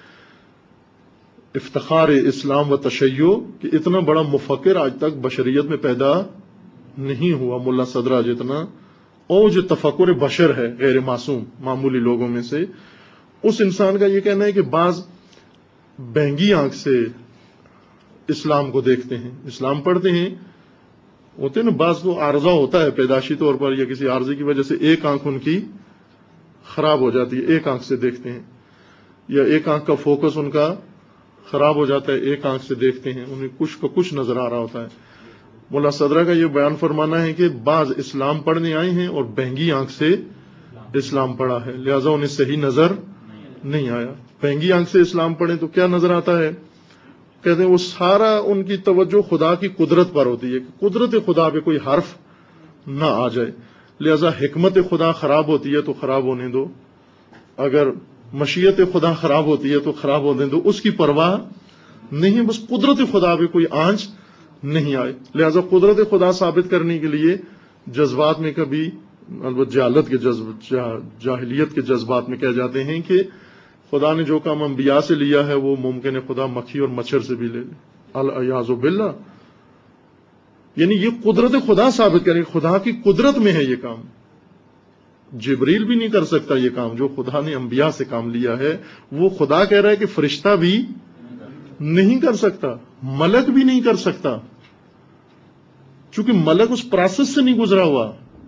افتخار اسلام و تشیع، کہ اتنا بڑا مفکر آج تک بشریت میں پیدا نہیں ہوا ملا صدرہ جتنا، اور جو تفکر بشر ہے غیر معصوم معمولی لوگوں میں سے. اس انسان کا یہ کہنا ہے کہ بعض بہنگی آنکھ سے اسلام کو دیکھتے ہیں، اسلام پڑھتے ہیں، ہوتے ہیں نا بعض کو عارضہ ہوتا ہے پیدائشی طور پر، یا کسی عارضے کی وجہ سے ایک آنکھ ان کی خراب ہو جاتی ہے، ایک آنکھ سے دیکھتے ہیں، یا ایک آنکھ کا فوکس ان کا خراب ہو جاتا ہے، ایک آنکھ سے دیکھتے ہیں، انہیں کچھ کا کچھ نظر آ رہا ہوتا ہے. مولا صدرہ کا یہ بیان فرمانا ہے کہ بعض اسلام پڑھنے آئے ہیں اور بہنگی آنکھ سے اسلام پڑھا ہے، لہذا انہیں صحیح نظر نہیں آیا. بہنگی آنکھ سے اسلام پڑھیں تو کیا نظر آتا ہے؟ کہتے ہیں وہ سارا ان کی توجہ خدا کی قدرت پر ہوتی ہے کہ قدرت خدا پہ کوئی حرف نہ آ جائے، لہذا حکمت خدا خراب ہوتی ہے تو خراب ہونے دو، اگر مشیت خدا خراب ہوتی ہے تو خراب ہونے دو، اس کی پرواہ نہیں، بس قدرت خدا پہ کوئی آنچ نہیں آئے. لہذا قدرت خدا ثابت کرنے کے لیے جذبات میں کبھی البتہ جاہلیت کے جذبات میں کہہ جاتے ہیں کہ خدا نے جو کام انبیاء سے لیا ہے وہ ممکن ہے خدا مکھی اور مچھر سے بھی لے لے، الیاذ باللہ. یعنی یہ قدرت خدا ثابت کریں، خدا کی قدرت میں ہے یہ کام. جبریل بھی نہیں کر سکتا یہ کام جو خدا نے انبیاء سے کام لیا ہے. وہ خدا کہہ رہا ہے کہ فرشتہ بھی نہیں کر سکتا، ملک بھی نہیں کر سکتا، چونکہ ملک اس پروسیس سے نہیں گزرا ہوا.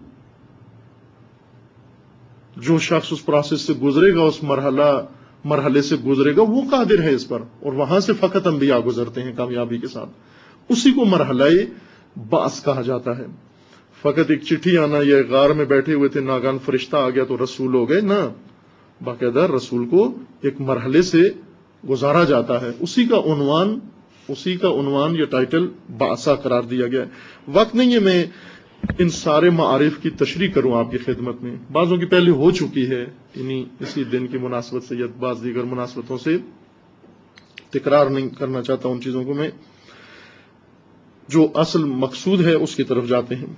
جو شخص اس پروسیس سے گزرے گا، اس مرحلے سے گزرے گا، وہ قادر ہے اس پر، اور وہاں سے فقط انبیاء گزرتے ہیں کامیابی کے ساتھ. اسی کو مرحلہ بعث کہا جاتا ہے. فقط ایک چٹھی آنا یا غار میں بیٹھے ہوئے تھے ناگان فرشتہ آ گیا تو رسول ہو گئے، نہ، باقاعدہ رسول کو ایک مرحلے سے گزارا جاتا ہے. اسی کا عنوان یا ٹائٹل بعثہ قرار دیا گیا ہے. وقت نہیں ہے میں ان سارے معارف کی تشریح کروں آپ کی خدمت میں، بعضوں کی پہلے ہو چکی ہے، اسی دن کی مناسبت سے یا بعض دیگر مناسبتوں سے تکرار نہیں کرنا چاہتا ان چیزوں کو. میں جو اصل مقصود ہے اس کی طرف جاتے ہیں.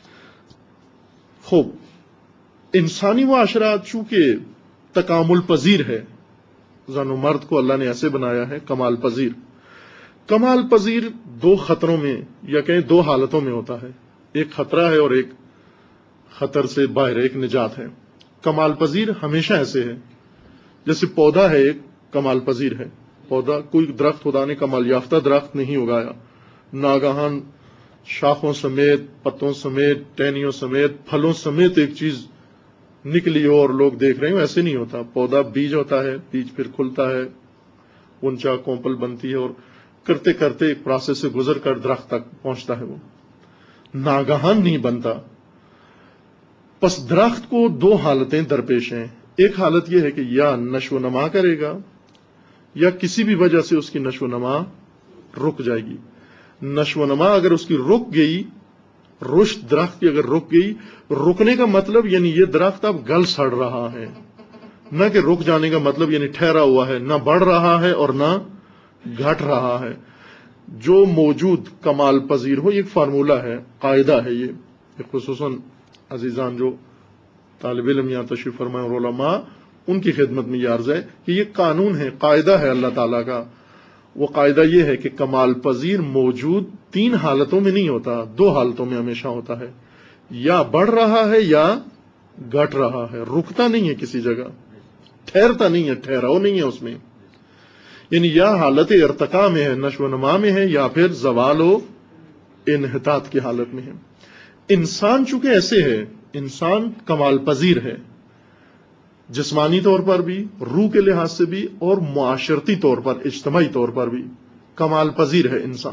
خوب، انسانی معاشرہ چونکہ تکامل پذیر ہے، زن و مرد کو اللہ نے ایسے بنایا ہے کمال پذیر. کمال پذیر دو خطروں میں یا کہیں دو حالتوں میں ہوتا ہے، ایک خطرہ ہے اور ایک خطر سے باہر، ایک نجات ہے. کمال پذیر ہمیشہ ایسے ہے، جیسے پودا ہے ایک کمال پذیر ہے. پودا، کوئی درخت خدا نے کمال یافتہ درخت نہیں اگایا، ناگہان شاخوں سمیت، پتوں سمیت، ٹہنیوں سمیت، پھلوں سمیت ایک چیز نکلی ہو اور لوگ دیکھ رہے ہوں، ایسے نہیں ہوتا. پودا بیج ہوتا ہے، بیج پھر کھلتا ہے، اونچا کومپل بنتی ہے، اور کرتے کرتے ایک پروسیس سے گزر کر درخت تک پہنچتا ہے. وہ ناگہان نہیں بنتا. پس درخت کو دو حالتیں درپیش ہیں. ایک حالت یہ ہے کہ یا نشو و نما کرے گا یا کسی بھی وجہ سے اس کی نشو و نما رک جائے گی. نشو و نما اگر اس کی رک گئی، رشد درخت کی اگر رک گئی، رکنے کا مطلب یعنی یہ درخت اب گل سڑ رہا ہے، نہ کہ رک جانے کا مطلب یعنی ٹھہرا ہوا ہے، نہ بڑھ رہا ہے اور نہ گھٹ رہا ہے. جو موجود کمال پذیر ہو، یہ ایک فارمولہ ہے، قاعدہ ہے. یہ خصوصاً عزیزان جو طالب علم یہاں تشریف فرمائے اور علماء، ان کی خدمت میں یہ عرض ہے کہ یہ قانون ہے، قاعدہ ہے اللہ تعالیٰ کا. وہ قاعدہ یہ ہے کہ کمال پذیر موجود تین حالتوں میں نہیں ہوتا، دو حالتوں میں ہمیشہ ہوتا ہے. یا بڑھ رہا ہے یا گھٹ رہا ہے، رکتا نہیں ہے کسی جگہ، ٹھہرتا نہیں ہے، ٹھہراؤ نہیں ہے اس میں. یعنی یا حالت ارتقاء میں ہے، نشو و نما میں ہے، یا پھر زوال و انحطاط کی حالت میں ہے. انسان چونکہ ایسے ہے، انسان کمال پذیر ہے، جسمانی طور پر بھی، روح کے لحاظ سے بھی، اور معاشرتی طور پر، اجتماعی طور پر بھی کمال پذیر ہے انسان.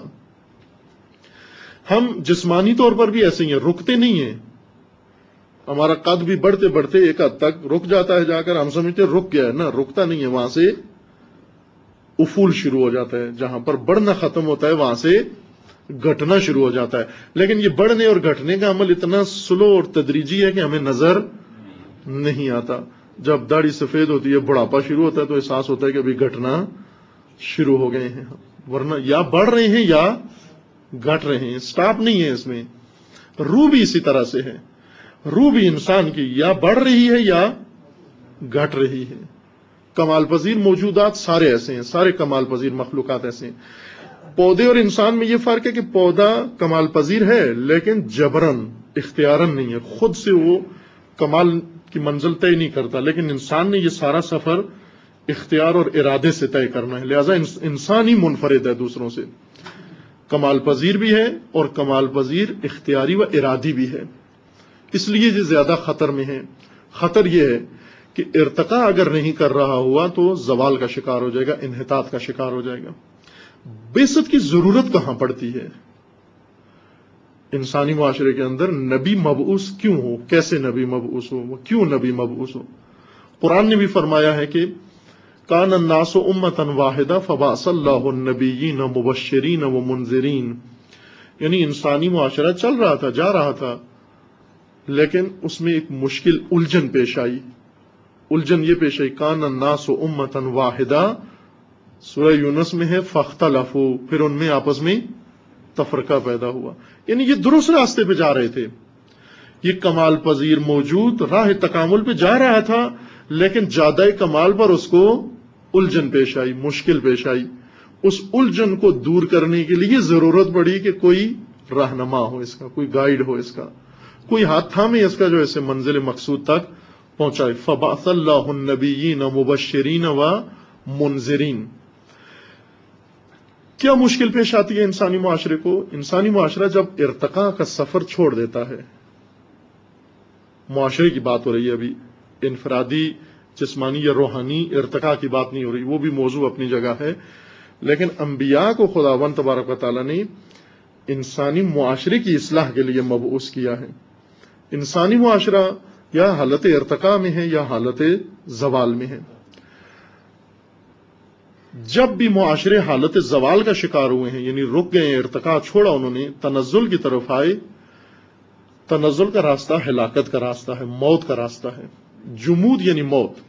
ہم جسمانی طور پر بھی ایسے ہی ہیں، رکتے نہیں ہیں. ہمارا قد بھی بڑھتے بڑھتے ایک حد تک رک جاتا ہے، جا کر ہم سمجھتے رک گیا ہے، نہ، رکتا نہیں ہے. وہاں سے افول شروع ہو جاتا ہے، جہاں پر بڑھنا ختم ہوتا ہے وہاں سے گھٹنا شروع ہو جاتا ہے. لیکن یہ بڑھنے اور گھٹنے کا عمل اتنا سلو اور تدریجی ہے کہ ہمیں نظر نہیں آتا. جب داڑھی سفید ہوتی ہے، بڑھاپا شروع ہوتا ہے، تو احساس ہوتا ہے کہ ابھی گھٹنا شروع ہو گئے ہیں. ورنہ یا بڑھ رہے ہیں یا گھٹ رہے ہیں، سٹاپ نہیں ہے اس میں. روح بھی اسی طرح سے ہے، روح بھی انسان کی یا بڑھ رہی ہے یا گھٹ رہی ہے. کمال پذیر موجودات سارے ایسے ہیں، سارے کمال پذیر مخلوقات ایسے ہیں. پودے اور انسان میں یہ فرق ہے کہ پودا کمال پذیر ہے لیکن جبرن، اختیارن نہیں ہے، خود سے وہ کمال کی منزل طے نہیں کرتا. لیکن انسان نے یہ سارا سفر اختیار اور ارادے سے طے کرنا ہے، لہذا انسان ہی منفرد ہے دوسروں سے. کمال پذیر بھی ہے اور کمال پذیر اختیاری و ارادی بھی ہے. اس لیے یہ زیادہ خطر میں ہے. خطر یہ ہے کہ ارتقاء اگر نہیں کر رہا ہوا تو زوال کا شکار ہو جائے گا، انحطاط کا شکار ہو جائے گا. بعثت کی ضرورت کہاں پڑتی ہے انسانی معاشرے کے اندر؟ نبی مبعوث کیوں ہو، کیسے نبی مبعوث ہو، کیوں نبی مبعوث ہو؟ قرآن نے بھی فرمایا ہے کہ کان الناس امۃ واحدہ فبعث اللہ النبیین مبشرین ومنذرین. یعنی انسانی معاشرہ چل رہا تھا، جا رہا تھا، لیکن اس میں ایک مشکل الجھن پیش آئی. الجھن یہ پیش آئی، کان الناس امۃ واحدہ، سورہ یونس میں ہے فاختلفوا، پھر ان میں آپس میں تفرقہ پیدا ہوا. یعنی یہ درست راستے پہ جا رہے تھے، یہ کمال پذیر موجود راہ تکامل پہ جا رہا تھا، لیکن جادہ کمال پر اس کو الجھن پیش آئی، مشکل پیش آئی. اس الجھن کو دور کرنے کے لیے ضرورت پڑی کہ کوئی رہنما ہو اس کا، کوئی گائیڈ ہو اس کا، کوئی ہاتھ تھامے اس کا جو اسے منزل مقصود تک پہنچائے. فبعث اللہ النبیین مبشرین و منذرین. کیا مشکل پیش آتی ہے انسانی معاشرے کو؟ انسانی معاشرہ جب ارتقاء کا سفر چھوڑ دیتا ہے، معاشرے کی بات ہو رہی ہے ابھی، انفرادی جسمانی یا روحانی ارتقاء کی بات نہیں ہو رہی، وہ بھی موضوع اپنی جگہ ہے، لیکن انبیاء کو خداوند تبارک و تعالیٰ نے انسانی معاشرے کی اصلاح کے لیے مبعوث کیا ہے. انسانی معاشرہ یا حالت ارتقاء میں ہے یا حالت زوال میں ہے. جب بھی معاشرے حالت زوال کا شکار ہوئے ہیں، یعنی رک گئے ہیں، ارتقاء چھوڑا انہوں نے، تنزل کی طرف آئے، تنزل کا راستہ ہلاکت کا راستہ ہے، موت کا راستہ ہے. جمود یعنی موت،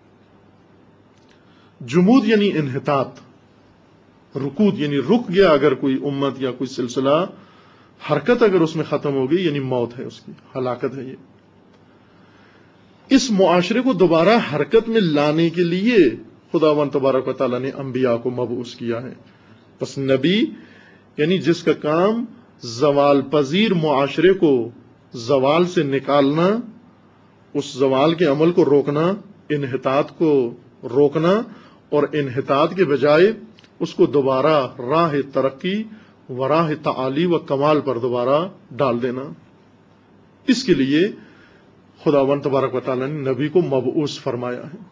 جمود یعنی انحطاط، رکود یعنی رک گیا اگر کوئی امت یا کوئی سلسلہ، حرکت اگر اس میں ختم ہو گئی یعنی موت ہے، اس کی ہلاکت ہے. یہ اس معاشرے کو دوبارہ حرکت میں لانے کے لیے خداوند تبارک و تعالیٰ نے انبیاء کو مبعوث کیا ہے. پس نبی یعنی جس کا کام زوال پذیر معاشرے کو زوال سے نکالنا، اس زوال کے عمل کو روکنا، انحطاط کو روکنا، اور انحطاط کے بجائے اس کو دوبارہ راہ ترقی و راہ تعالی و کمال پر دوبارہ ڈال دینا. اس کے لیے خداوند تبارک و تعالیٰ نے نبی کو مبعوث فرمایا ہے.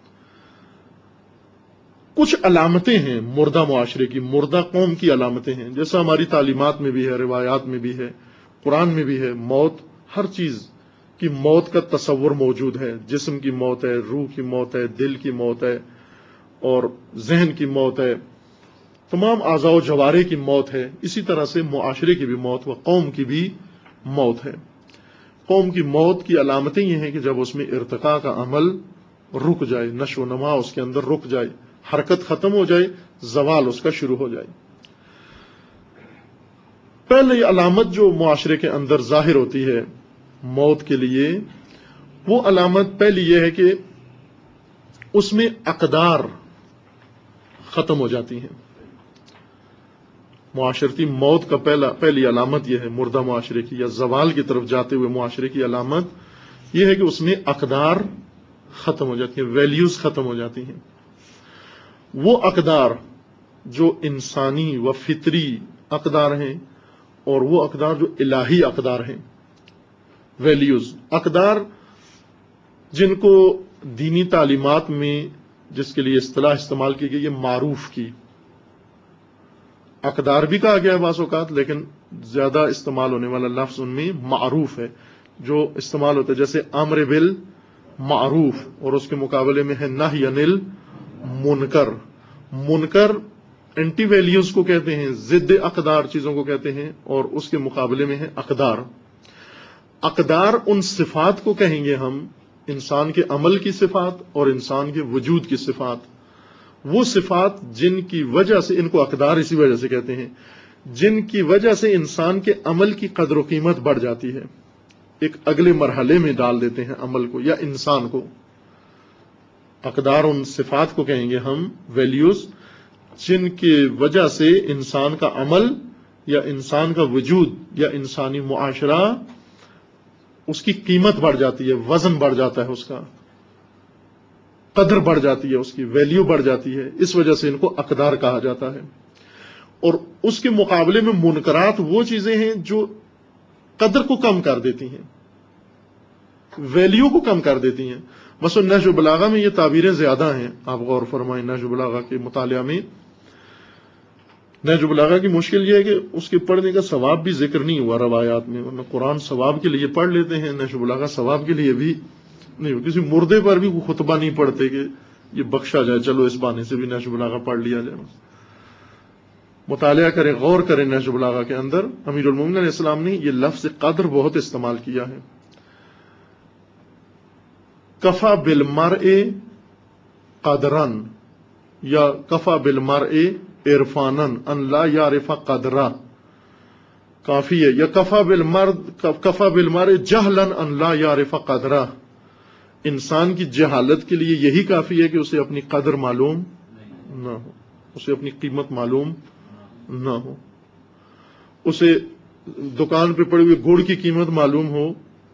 کچھ علامتیں ہیں مردہ معاشرے کی، مردہ قوم کی علامتیں ہیں، جیسا ہماری تعلیمات میں بھی ہے، روایات میں بھی ہے، قرآن میں بھی ہے. موت، ہر چیز کی موت کا تصور موجود ہے. جسم کی موت ہے، روح کی موت ہے، دل کی موت ہے، اور ذہن کی موت ہے، تمام اعضاء و جوارح کی موت ہے. اسی طرح سے معاشرے کی بھی موت و قوم کی بھی موت ہے. قوم کی موت کی علامتیں یہ ہیں کہ جب اس میں ارتقاء کا عمل رک جائے، نشو و نما اس کے اندر رک جائے، حرکت ختم ہو جائے، زوال اس کا شروع ہو جائے. پہلی علامت جو معاشرے کے اندر ظاہر ہوتی ہے موت کے لیے، وہ علامت پہلی یہ ہے کہ اس میں اقدار ختم ہو جاتی ہیں. معاشرتی موت کا پہلی علامت یہ ہے مردہ معاشرے کی یا زوال کی طرف جاتے ہوئے معاشرے کی علامت یہ ہے کہ اس میں اقدار ختم ہو جاتی ہیں، ویلیوز ختم ہو جاتی ہیں. وہ اقدار جو انسانی و فطری اقدار ہیں اور وہ اقدار جو الہی اقدار ہیں، ویلیوز، اقدار جن کو دینی تعلیمات میں جس کے لیے اصطلاح استعمال کی گئی ہے معروف کی، اقدار بھی کہا گیا ہے بعض اوقات، لیکن زیادہ استعمال ہونے والا لفظ ان میں معروف ہے جو استعمال ہوتا ہے، جیسے امر بالمعروف اور اس کے مقابلے میں ہے نہی عن المنکر. منکر اینٹی ویلیوز کو کہتے ہیں، ضد اقدار چیزوں کو کہتے ہیں، اور اس کے مقابلے میں ہے اقدار. اقدار ان صفات کو کہیں گے ہم، انسان کے عمل کی صفات اور انسان کے وجود کی صفات، وہ صفات جن کی وجہ سے، ان کو اقدار اسی وجہ سے کہتے ہیں، جن کی وجہ سے انسان کے عمل کی قدر و قیمت بڑھ جاتی ہے، ایک اگلے مرحلے میں ڈال دیتے ہیں عمل کو یا انسان کو. اقدار ان صفات کو کہیں گے ہم، ویلیوز، جن کی وجہ سے انسان کا عمل یا انسان کا وجود یا انسانی معاشرہ، اس کی قیمت بڑھ جاتی ہے، وزن بڑھ جاتا ہے، اس کا قدر بڑھ جاتی ہے، اس کی ویلیو بڑھ جاتی ہے. اس وجہ سے ان کو اقدار کہا جاتا ہے. اور اس کے مقابلے میں منکرات وہ چیزیں ہیں جو قدر کو کم کر دیتی ہیں، ویلیو کو کم کر دیتی ہیں. مثلا نہج البلاغہ میں یہ تعبیریں زیادہ ہیں، آپ غور فرمائیں. نہج البلاغہ کے مطالعہ میں، نہج البلاغہ کی مشکل یہ ہے کہ اس کے پڑھنے کا ثواب بھی ذکر نہیں ہوا روایات میں، ورنہ قرآن ثواب کے لیے پڑھ لیتے ہیں، نہج البلاغہ ثواب کے لیے بھی نہیں. کسی مردے پر بھی خطبہ نہیں پڑھتے کہ یہ بخشا جائے، چلو اس بہانے سے بھی نہج البلاغہ پڑھ لیا جائے. مطالعہ کریں، غور کریں نہج البلاغہ کے اندر. امیر المومنین علیہ السلام نے یہ لفظ قدر بہت استعمال کیا ہے. کفا بالمرء قدرا یا کفا بالمرء عرفانا ان لا یعرف قدرا. کافی ہے. یا کفا بالمرء جہلا ان لا یعرف قدرہ، انسان کی جہالت کے لیے یہی کافی ہے کہ اسے اپنی قدر معلوم نہ ہو، اسے اپنی قیمت معلوم نہ ہو. اسے دکان پہ پڑے ہوئے گڑ کی قیمت معلوم ہو،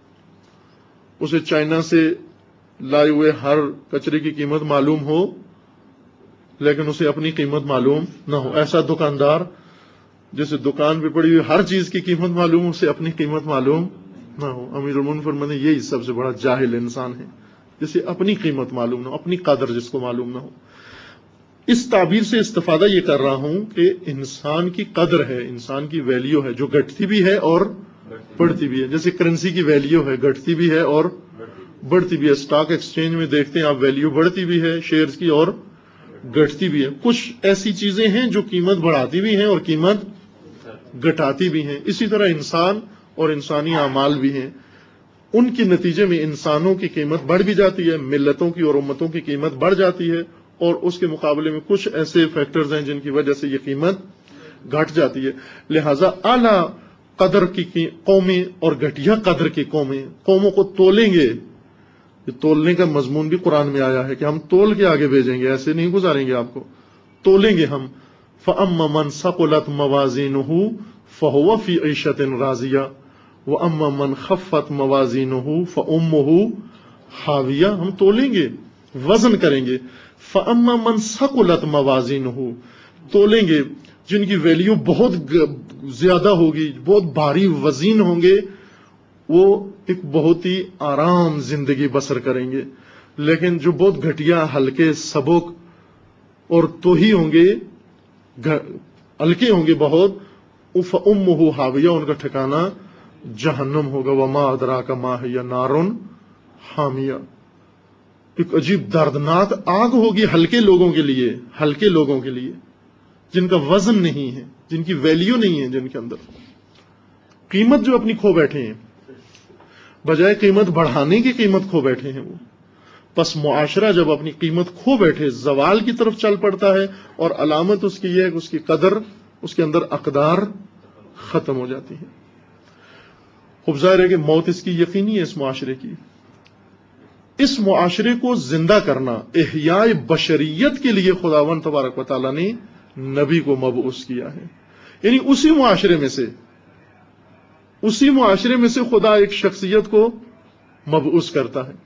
اسے چائنا سے لائے ہوئے ہر کچرے کی قیمت معلوم ہو، لیکن اسے اپنی قیمت معلوم نہ ہو. ایسا دکاندار جسے دکان پہ پڑی ہوئی ہر چیز کی قیمت معلوم ہو، اسے اپنی قیمت معلوم نہ ہو. امیر المومنین فرماتے ہیں یہی سب سے بڑا جاہل انسان ہے، جسے اپنی قیمت معلوم نہ ہو، اپنی قدر جس کو معلوم نہ ہو. اس تعبیر سے استفادہ یہ کر رہا ہوں کہ انسان کی قدر ہے، انسان کی ویلیو ہے، جو گھٹتی بھی ہے اور بڑھتی بھی ہے. جیسے کرنسی کی ویلیو ہے، گھٹتی بھی ہے اور بڑھتی بھی ہے. اسٹاک ایکسچینج میں دیکھتے ہیں آپ، ویلیو بڑھتی بھی ہے شیئرز کی اور گھٹتی بھی ہے. کچھ ایسی چیزیں ہیں جو قیمت بڑھاتی بھی ہیں اور قیمت گھٹاتی بھی ہیں. اسی طرح انسان اور انسانی اعمال بھی ہیں، ان کے نتیجے میں انسانوں کی قیمت بڑھ بھی جاتی ہے، ملتوں کی اور امتوں کی قیمت بڑھ جاتی ہے، اور اس کے مقابلے میں کچھ ایسے فیکٹرز ہیں جن کی وجہ سے یہ قیمت گھٹ جاتی ہے. لہذا اعلی قدر کی قومیں اور گھٹیا قدر کی قوموں کو تولیں گے. یہ تولنے کا مضمون بھی قرآن میں آیا ہے کہ ہم تول کے آگے بھیجیں گے، ایسے نہیں گزاریں گے آپ کو، تولیں گے ہم. فَأَمَّا مَنْ ثَقُلَتْ مَوَازِينُهُ فَهُوَ فِي عِيشَةٍ رَاضِيَةٍ وَأَمَّا مَنْ خَفَّتْ مَوَازِينُهُ فَأُمُّهُ حَاوِيَةٌ. ہم تولیں گے، وزن کریں گے. فَأَمَّا مَنْ ثَقُلَتْ مَوَازِينُهُ، تولیں گے جن کی ویلیو بہت زیادہ ہوگی، بہت بھاری وزین ہوں گے، وہ ایک بہت ہی آرام زندگی بسر کریں گے. لیکن جو بہت گھٹیا، ہلکے، سبک اور توہی ہوں گے، ہلکے ہوں گے بہت، فَأُمُّهُ حَاوِيَةٌ، ان کا ٹھکانہ جہنم ہوگا. وَمَا أَدْرَاكَ مَا هِيَ نَارٌ حَامِيَةٌ. ایک عجیب دردناک آگ ہوگی ہلکے لوگوں کے لیے، ہلکے لوگوں کے لیے جن کا وزن نہیں ہے، جن کی ویلیو نہیں ہے، جن کے اندر قیمت جو اپنی کھو بیٹھے ہیں، بجائے قیمت بڑھانے کی قیمت کھو بیٹھے ہیں وہ. پس معاشرہ جب اپنی قیمت کھو بیٹھے زوال کی طرف چل پڑتا ہے، اور علامت اس کی یہ ہے کہ اس کی قدر، اس کے اندر اقدار ختم ہو جاتی ہے. خوب ظاہر ہے کہ موت اس کی یقینی ہے اس معاشرے کی. اس معاشرے کو زندہ کرنا، احیاء بشریت کے لیے خداوند تبارک و تعالیٰ نے نبی کو مبعوث کیا ہے. یعنی اسی معاشرے میں سے خدا ایک شخصیت کو مبعوث کرتا ہے.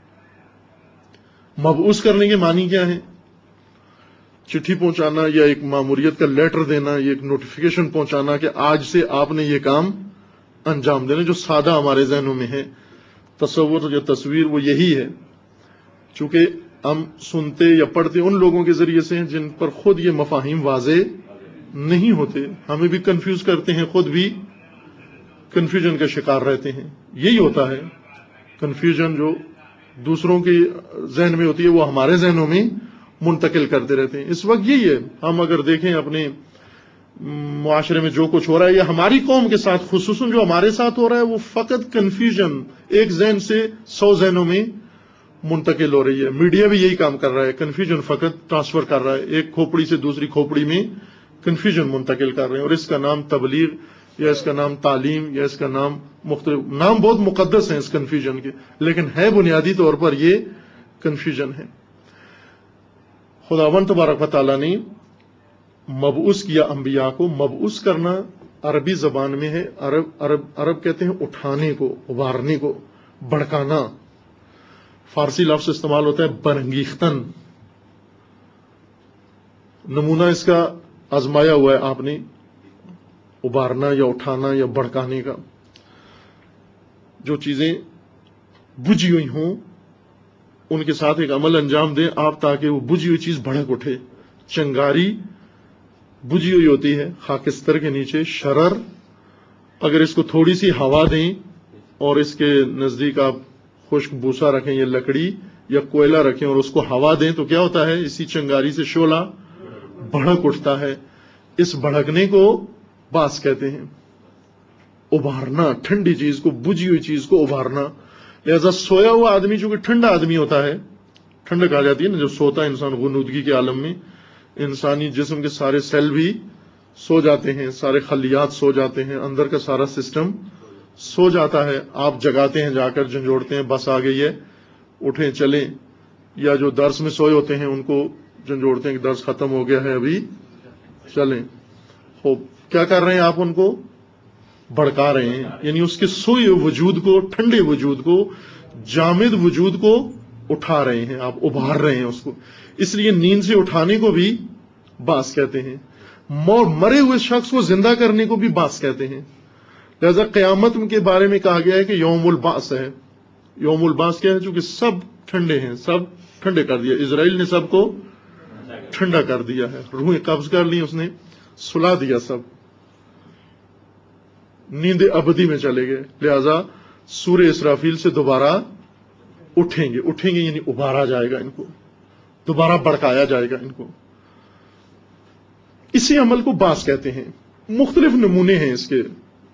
مبعوث کرنے کے معنی کیا ہے؟ چٹھی پہنچانا یا ایک ماموریت کا لیٹر دینا، یا ایک نوٹیفیکیشن پہنچانا کہ آج سے آپ نے یہ کام انجام دینا. جو سادہ ہمارے ذہنوں میں ہے تصور یا تصویر، وہ یہی ہے. چونکہ ہم سنتے یا پڑھتے ان لوگوں کے ذریعے سے ہیں جن پر خود یہ مفاہیم واضح نہیں ہوتے، ہمیں بھی کنفیوز کرتے ہیں، خود بھی کنفیوژن کا شکار رہتے ہیں. یہی ہوتا ہے کنفیوژن، جو دوسروں کے ذہن میں ہوتی ہے وہ ہمارے ذہنوں میں منتقل کرتے رہتے ہیں. اس وقت یہی ہے، ہم اگر دیکھیں اپنے معاشرے میں جو کچھ ہو رہا ہے، یا ہماری قوم کے ساتھ خصوصاً جو ہمارے ساتھ ہو رہا ہے، وہ فقط کنفیوژن ایک ذہن سے 100 ذہنوں میں منتقل ہو رہی ہے. میڈیا بھی یہی کام کر رہا ہے، کنفیوژن فقط ٹرانسفر کر رہا ہے، ایک کھوپڑی سے دوسری کھوپڑی میں کنفیوژن منتقل کر رہے ہیں. اور اس کا نام تبلیغ، یا اس کا نام تعلیم، یا اس کا نام مختلف نام بہت مقدس ہیں اس کنفیوژن کے، لیکن ہے بنیادی طور پر یہ کنفیوژن ہے. خداوند تبارک و تعالیٰ نے مبعوث کیا انبیاء کو. مبعوث کرنا عربی زبان میں ہے، عرب کہتے ہیں اٹھانے کو، ابھارنے کو، بھڑکانا. فارسی لفظ استعمال ہوتا ہے برنگیختن. نمونہ اس کا آزمایا ہوا ہے آپ نے، ابھارنا یا اٹھانا یا بھڑکانے کا. جو چیزیں بجھی ہوئی ہوں ان کے ساتھ ایک عمل انجام دیں آپ، تاکہ وہ بجھی ہوئی چیز بھڑک اٹھے. چنگاری بجھی ہوئی ہوتی ہے خاکستر کے نیچے، شرر اگر اس کو تھوڑی سی ہوا دیں اور اس کے نزدیک آپ خشک بوسا رکھیں یا لکڑی یا کوئلہ رکھیں اور اس کو ہوا دیں تو کیا ہوتا ہے؟ اسی چنگاری سے شعلہ بھڑک اٹھتا ہے. اس بھڑکنے کو باس کہتے ہیں. ابھارنا، ٹھنڈی چیز کو، بجھی ہوئی چیز کو ابھارنا. لہذا سویا ہوا آدمی چونکہ ٹھنڈا آدمی ہوتا ہے، ٹھنڈک آ جاتی ہے نا جب سوتا ہے انسان غنودگی کے عالم میں، انسانی جسم کے سارے سیل بھی سو جاتے ہیں، سارے خلیات سو جاتے ہیں، اندر کا سارا سسٹم سو جاتا ہے، آپ جگاتے ہیں، جا کر جھنجھوڑتے ہیں، بس آ گئی ہے، اٹھیں چلیں، یا جو درس میں سوئے ہوتے ہیں ان کو جھنجھوڑتے ہیں کہ درس ختم ہو گیا ہے، ابھی چلیں. خوب کیا کر رہے ہیں آپ؟ ان کو بھڑکا رہے ہیں، یعنی اس کے سوئے وجود کو، ٹھنڈے وجود کو، جامد وجود کو اٹھا رہے ہیں آپ، ابھار رہے ہیں اس کو. اس لیے نیند سے اٹھانے کو بھی باس کہتے ہیں، مرے ہوئے شخص کو زندہ کرنے کو بھی باس کہتے ہیں. لہذا قیامت کے بارے میں کہا گیا ہے کہ یوم البعث ہے. یوم البعث کیا ہے؟ چونکہ سب ٹھنڈے ہیں، سب ٹھنڈے کر دیا، اسرائیل نے سب کو ٹھنڈا کر دیا ہے، روحیں قبض کر لی، اس نے سلا دیا، سب نیند ابدی میں چلے گئے. لہذا سورہ اسرافیل سے دوبارہ اٹھیں گے یعنی ابھارا جائے گا ان کو، دوبارہ بڑکایا جائے گا ان کو. اسی عمل کو باس کہتے ہیں. مختلف نمونے ہیں اس کے.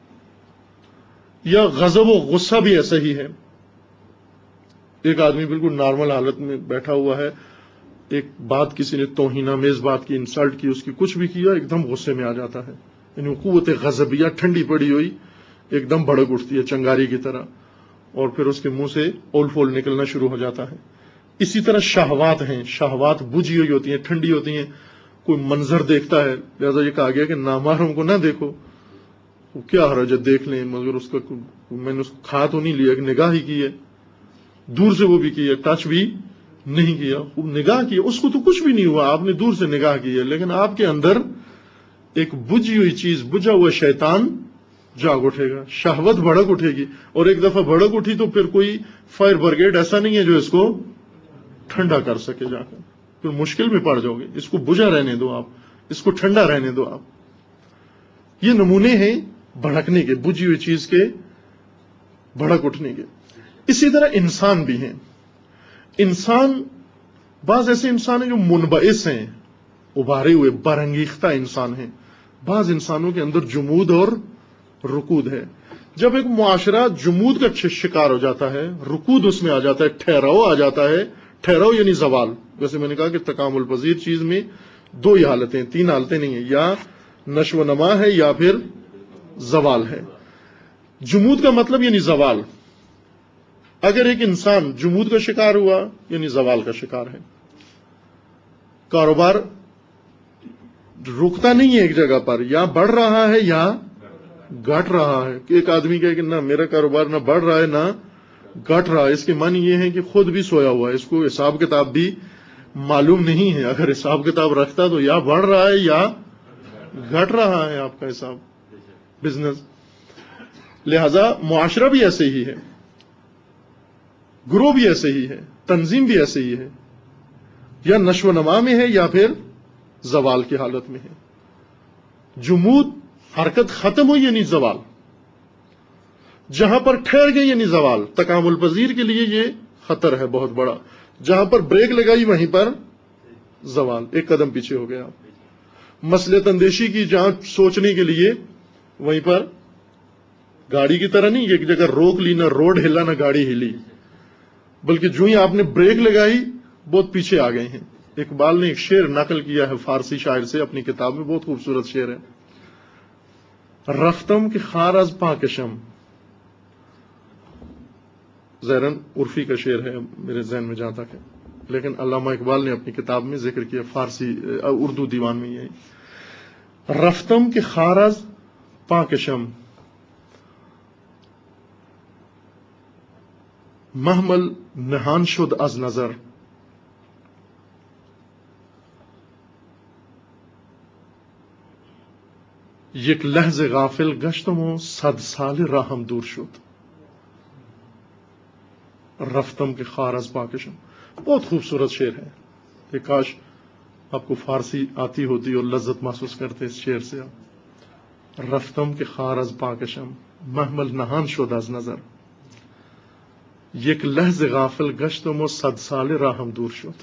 یا غضب و غصہ بھی ایسا ہی ہے. ایک آدمی بالکل نارمل حالت میں بیٹھا ہوا ہے، ایک بات کسی نے توہین آمیز بات کی، انسلٹ کی، اس کی کچھ بھی کیا، ایک دم غصے میں آ جاتا ہے، یعنی قوت غضبیہ ٹھنڈی پڑی ہوئی ایک دم بھڑک اٹھتی ہے چنگاری کی طرح، اور پھر اس کے منہ سے اول فول نکلنا شروع ہو جاتا ہے. اسی طرح شہوات ہیں، شہوات بجھی ہوئی ہوتی ہیں، ٹھنڈی ہوتی ہیں. کوئی منظر دیکھتا ہے، لہذا یہ کہا گیا کہ نامحرم کو نہ دیکھو. کیا حرج ہے، دیکھ لیں، مگر اس کا میں نے اس کو کھا تو نہیں لیا، کہ نگاہ ہی کی ہے، دور سے وہ بھی کی ہے، ٹچ بھی نہیں کیا، وہ نگاہ کی ہے، اس کو تو کچھ بھی نہیں ہوا، آپ نے دور سے نگاہ کی ہے، لیکن آپ کے اندر ایک بجھی ہوئی چیز، بجھا ہوا شیطان جاگ اٹھے گا، شہوت بھڑک اٹھے گی، اور ایک دفعہ بھڑک اٹھی تو پھر کوئی فائر برگیڈ ایسا نہیں ہے جو اس کو ٹھنڈا کر سکے. جا کر پھر مشکل میں پڑ جاؤ گے. اس کو بجھا رہنے دو آپ، اس کو ٹھنڈا رہنے دو آپ. یہ نمونے ہیں بھڑکنے کے، بجھی ہوئی چیز کے بھڑک اٹھنے کے. اسی طرح انسان بھی ہیں. انسان، بعض ایسے انسان ہیں جو منبعث ہیں، ابھارے ہوئے برانگیختہ انسان ہیں. بعض انسانوں کے اندر جمود اور رکود ہے. جب ایک معاشرہ جمود کا شکار ہو جاتا ہے، رکود اس میں آ جاتا ہے، ٹھہراؤ آ جاتا ہے. ٹھہراؤ یعنی زوال. جیسے میں نے کہا کہ تکامل پذیر چیز میں دو ہی حالتیں، تین حالتیں نہیں ہیں، یا نشو و نما ہے یا پھر زوال ہے. جمود کا مطلب یعنی زوال. اگر ایک انسان جمود کا شکار ہوا یعنی زوال کا شکار ہے. کاروبار رکتا نہیں ہے ایک جگہ پر، یا بڑھ رہا ہے یا گھٹ رہا ہے. کہ ایک آدمی کہے کہ نہ میرا کاروبار نہ بڑھ رہا ہے نہ گھٹ رہا ہے، اس کے معنی یہ ہے کہ خود بھی سویا ہوا ہے، اس کو حساب کتاب بھی معلوم نہیں ہے. اگر حساب کتاب رکھتا تو یا بڑھ رہا ہے یا گھٹ رہا ہے آپ کا حساب، بزنس. لہذا معاشرہ بھی ایسے ہی ہے، گروہ بھی ایسے ہی ہے، تنظیم بھی ایسے ہی ہے، یا نشو و نما میں ہے یا پھر زوال کی حالت میں ہے. جمود، حرکت ختم ہوئی یعنی زوال. جہاں پر ٹھہر گئی یعنی زوال. تکامل پذیر کے لیے یہ خطر ہے بہت بڑا. جہاں پر بریک لگائی وہیں پر زوال، ایک قدم پیچھے ہو گیا. مصلحت اندیشی کی جہاں سوچنے کے لیے، وہیں پر گاڑی کی طرح نہیں کہ ایک جگہ روک لی، نہ روڈ ہلا نہ گاڑی ہلی، بلکہ جو ہی آپ نے بریک لگائی بہت پیچھے آ گئے ہیں. اقبال نے ایک شعر نقل کیا ہے فارسی شاعر سے اپنی کتاب میں، بہت خوبصورت شعر ہے. رفتم کہ خار از پاکشم، ظاہراً عرفی کا شعر ہے میرے ذہن میں جہاں تک ہے، لیکن علامہ اقبال نے اپنی کتاب میں ذکر کیا، فارسی اردو دیوان میں یہی. رفتم کہ خار از پاکشم، محمل نهان شد از نظر. یک لحظه غافل گشتم و 100 سال راهم دور شد. رفتم کہ خار از پاکشم، بہت خوبصورت شعر ہے. کہ کاش آپ کو فارسی آتی ہوتی اور لذت محسوس کرتے اس شعر سے. آپ رفتم کہ خار از پاکشم، محمل نهان شد از نظر. یک لحظه غافل گشتم و 100 سال راهم دور شد.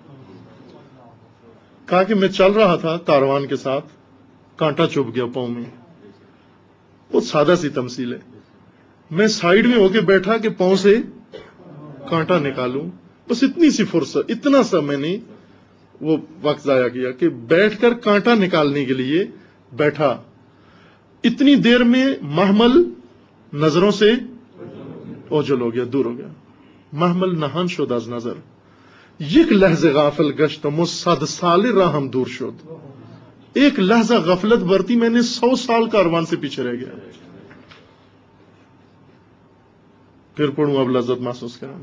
کہا کہ میں چل رہا تھا کاروان کے ساتھ، کانٹا چبھ گیا پاؤں میں. بہت سادہ سی تمثیل ہے. میں سائیڈ میں ہو کے بیٹھا کہ پاؤں سے کانٹا نکالوں، بس اتنی سی فرصت، اتنا سا میں نے وہ وقت ضائع کیا کہ بیٹھ کر کانٹا نکالنے کے لیے بیٹھا، اتنی دیر میں محمل نظروں سے اوجل ہو گیا، دور ہو گیا. محمل نہان شد از نظر، یک لحظه غافل گشتم و 100 سال راہم دور شد. ایک لحظہ غفلت برتی، میں نے 100 سال کاروان سے پیچھے رہ گیا. پھر پڑھوں اب لذت محسوس کروں.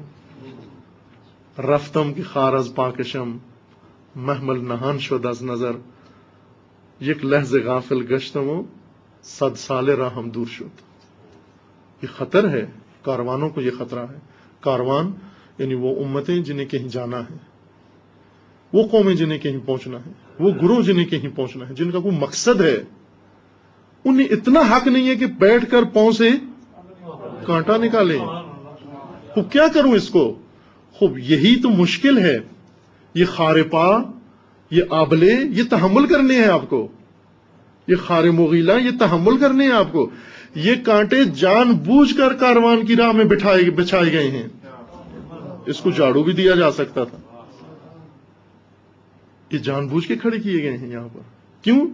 رفتم کی خار از پاکشم، محمل نہان شد از نظر، یک لحظه غافل گشتم و 100 سال راہم دور شد. یہ خطر ہے، کاروانوں کو یہ خطرہ ہے. کاروان یعنی وہ امتیں جنہیں کہیں جانا ہے، وہ قومیں جنہیں کہیں پہنچنا ہے، وہ گروہ جنہیں کہیں پہنچنا ہے، جن کا کوئی مقصد ہے. انہیں اتنا حق نہیں ہے کہ بیٹھ کر پاؤں سے کانٹا نکالیں. خوب کیا کروں اس کو؟ خوب یہی تو مشکل ہے. یہ خار پا، یہ آبلے، یہ تحمل کرنے ہیں آپ کو. یہ خار مغیلہ، یہ تحمل کرنے ہیں آپ کو. یہ کانٹے جان بوجھ کر کاروان کی راہ میں بچھائے گئے ہیں. اس کو جھاڑو بھی دیا جا سکتا تھا. یہ جان بوجھ کے کھڑے کیے گئے ہیں یہاں پر. کیوں؟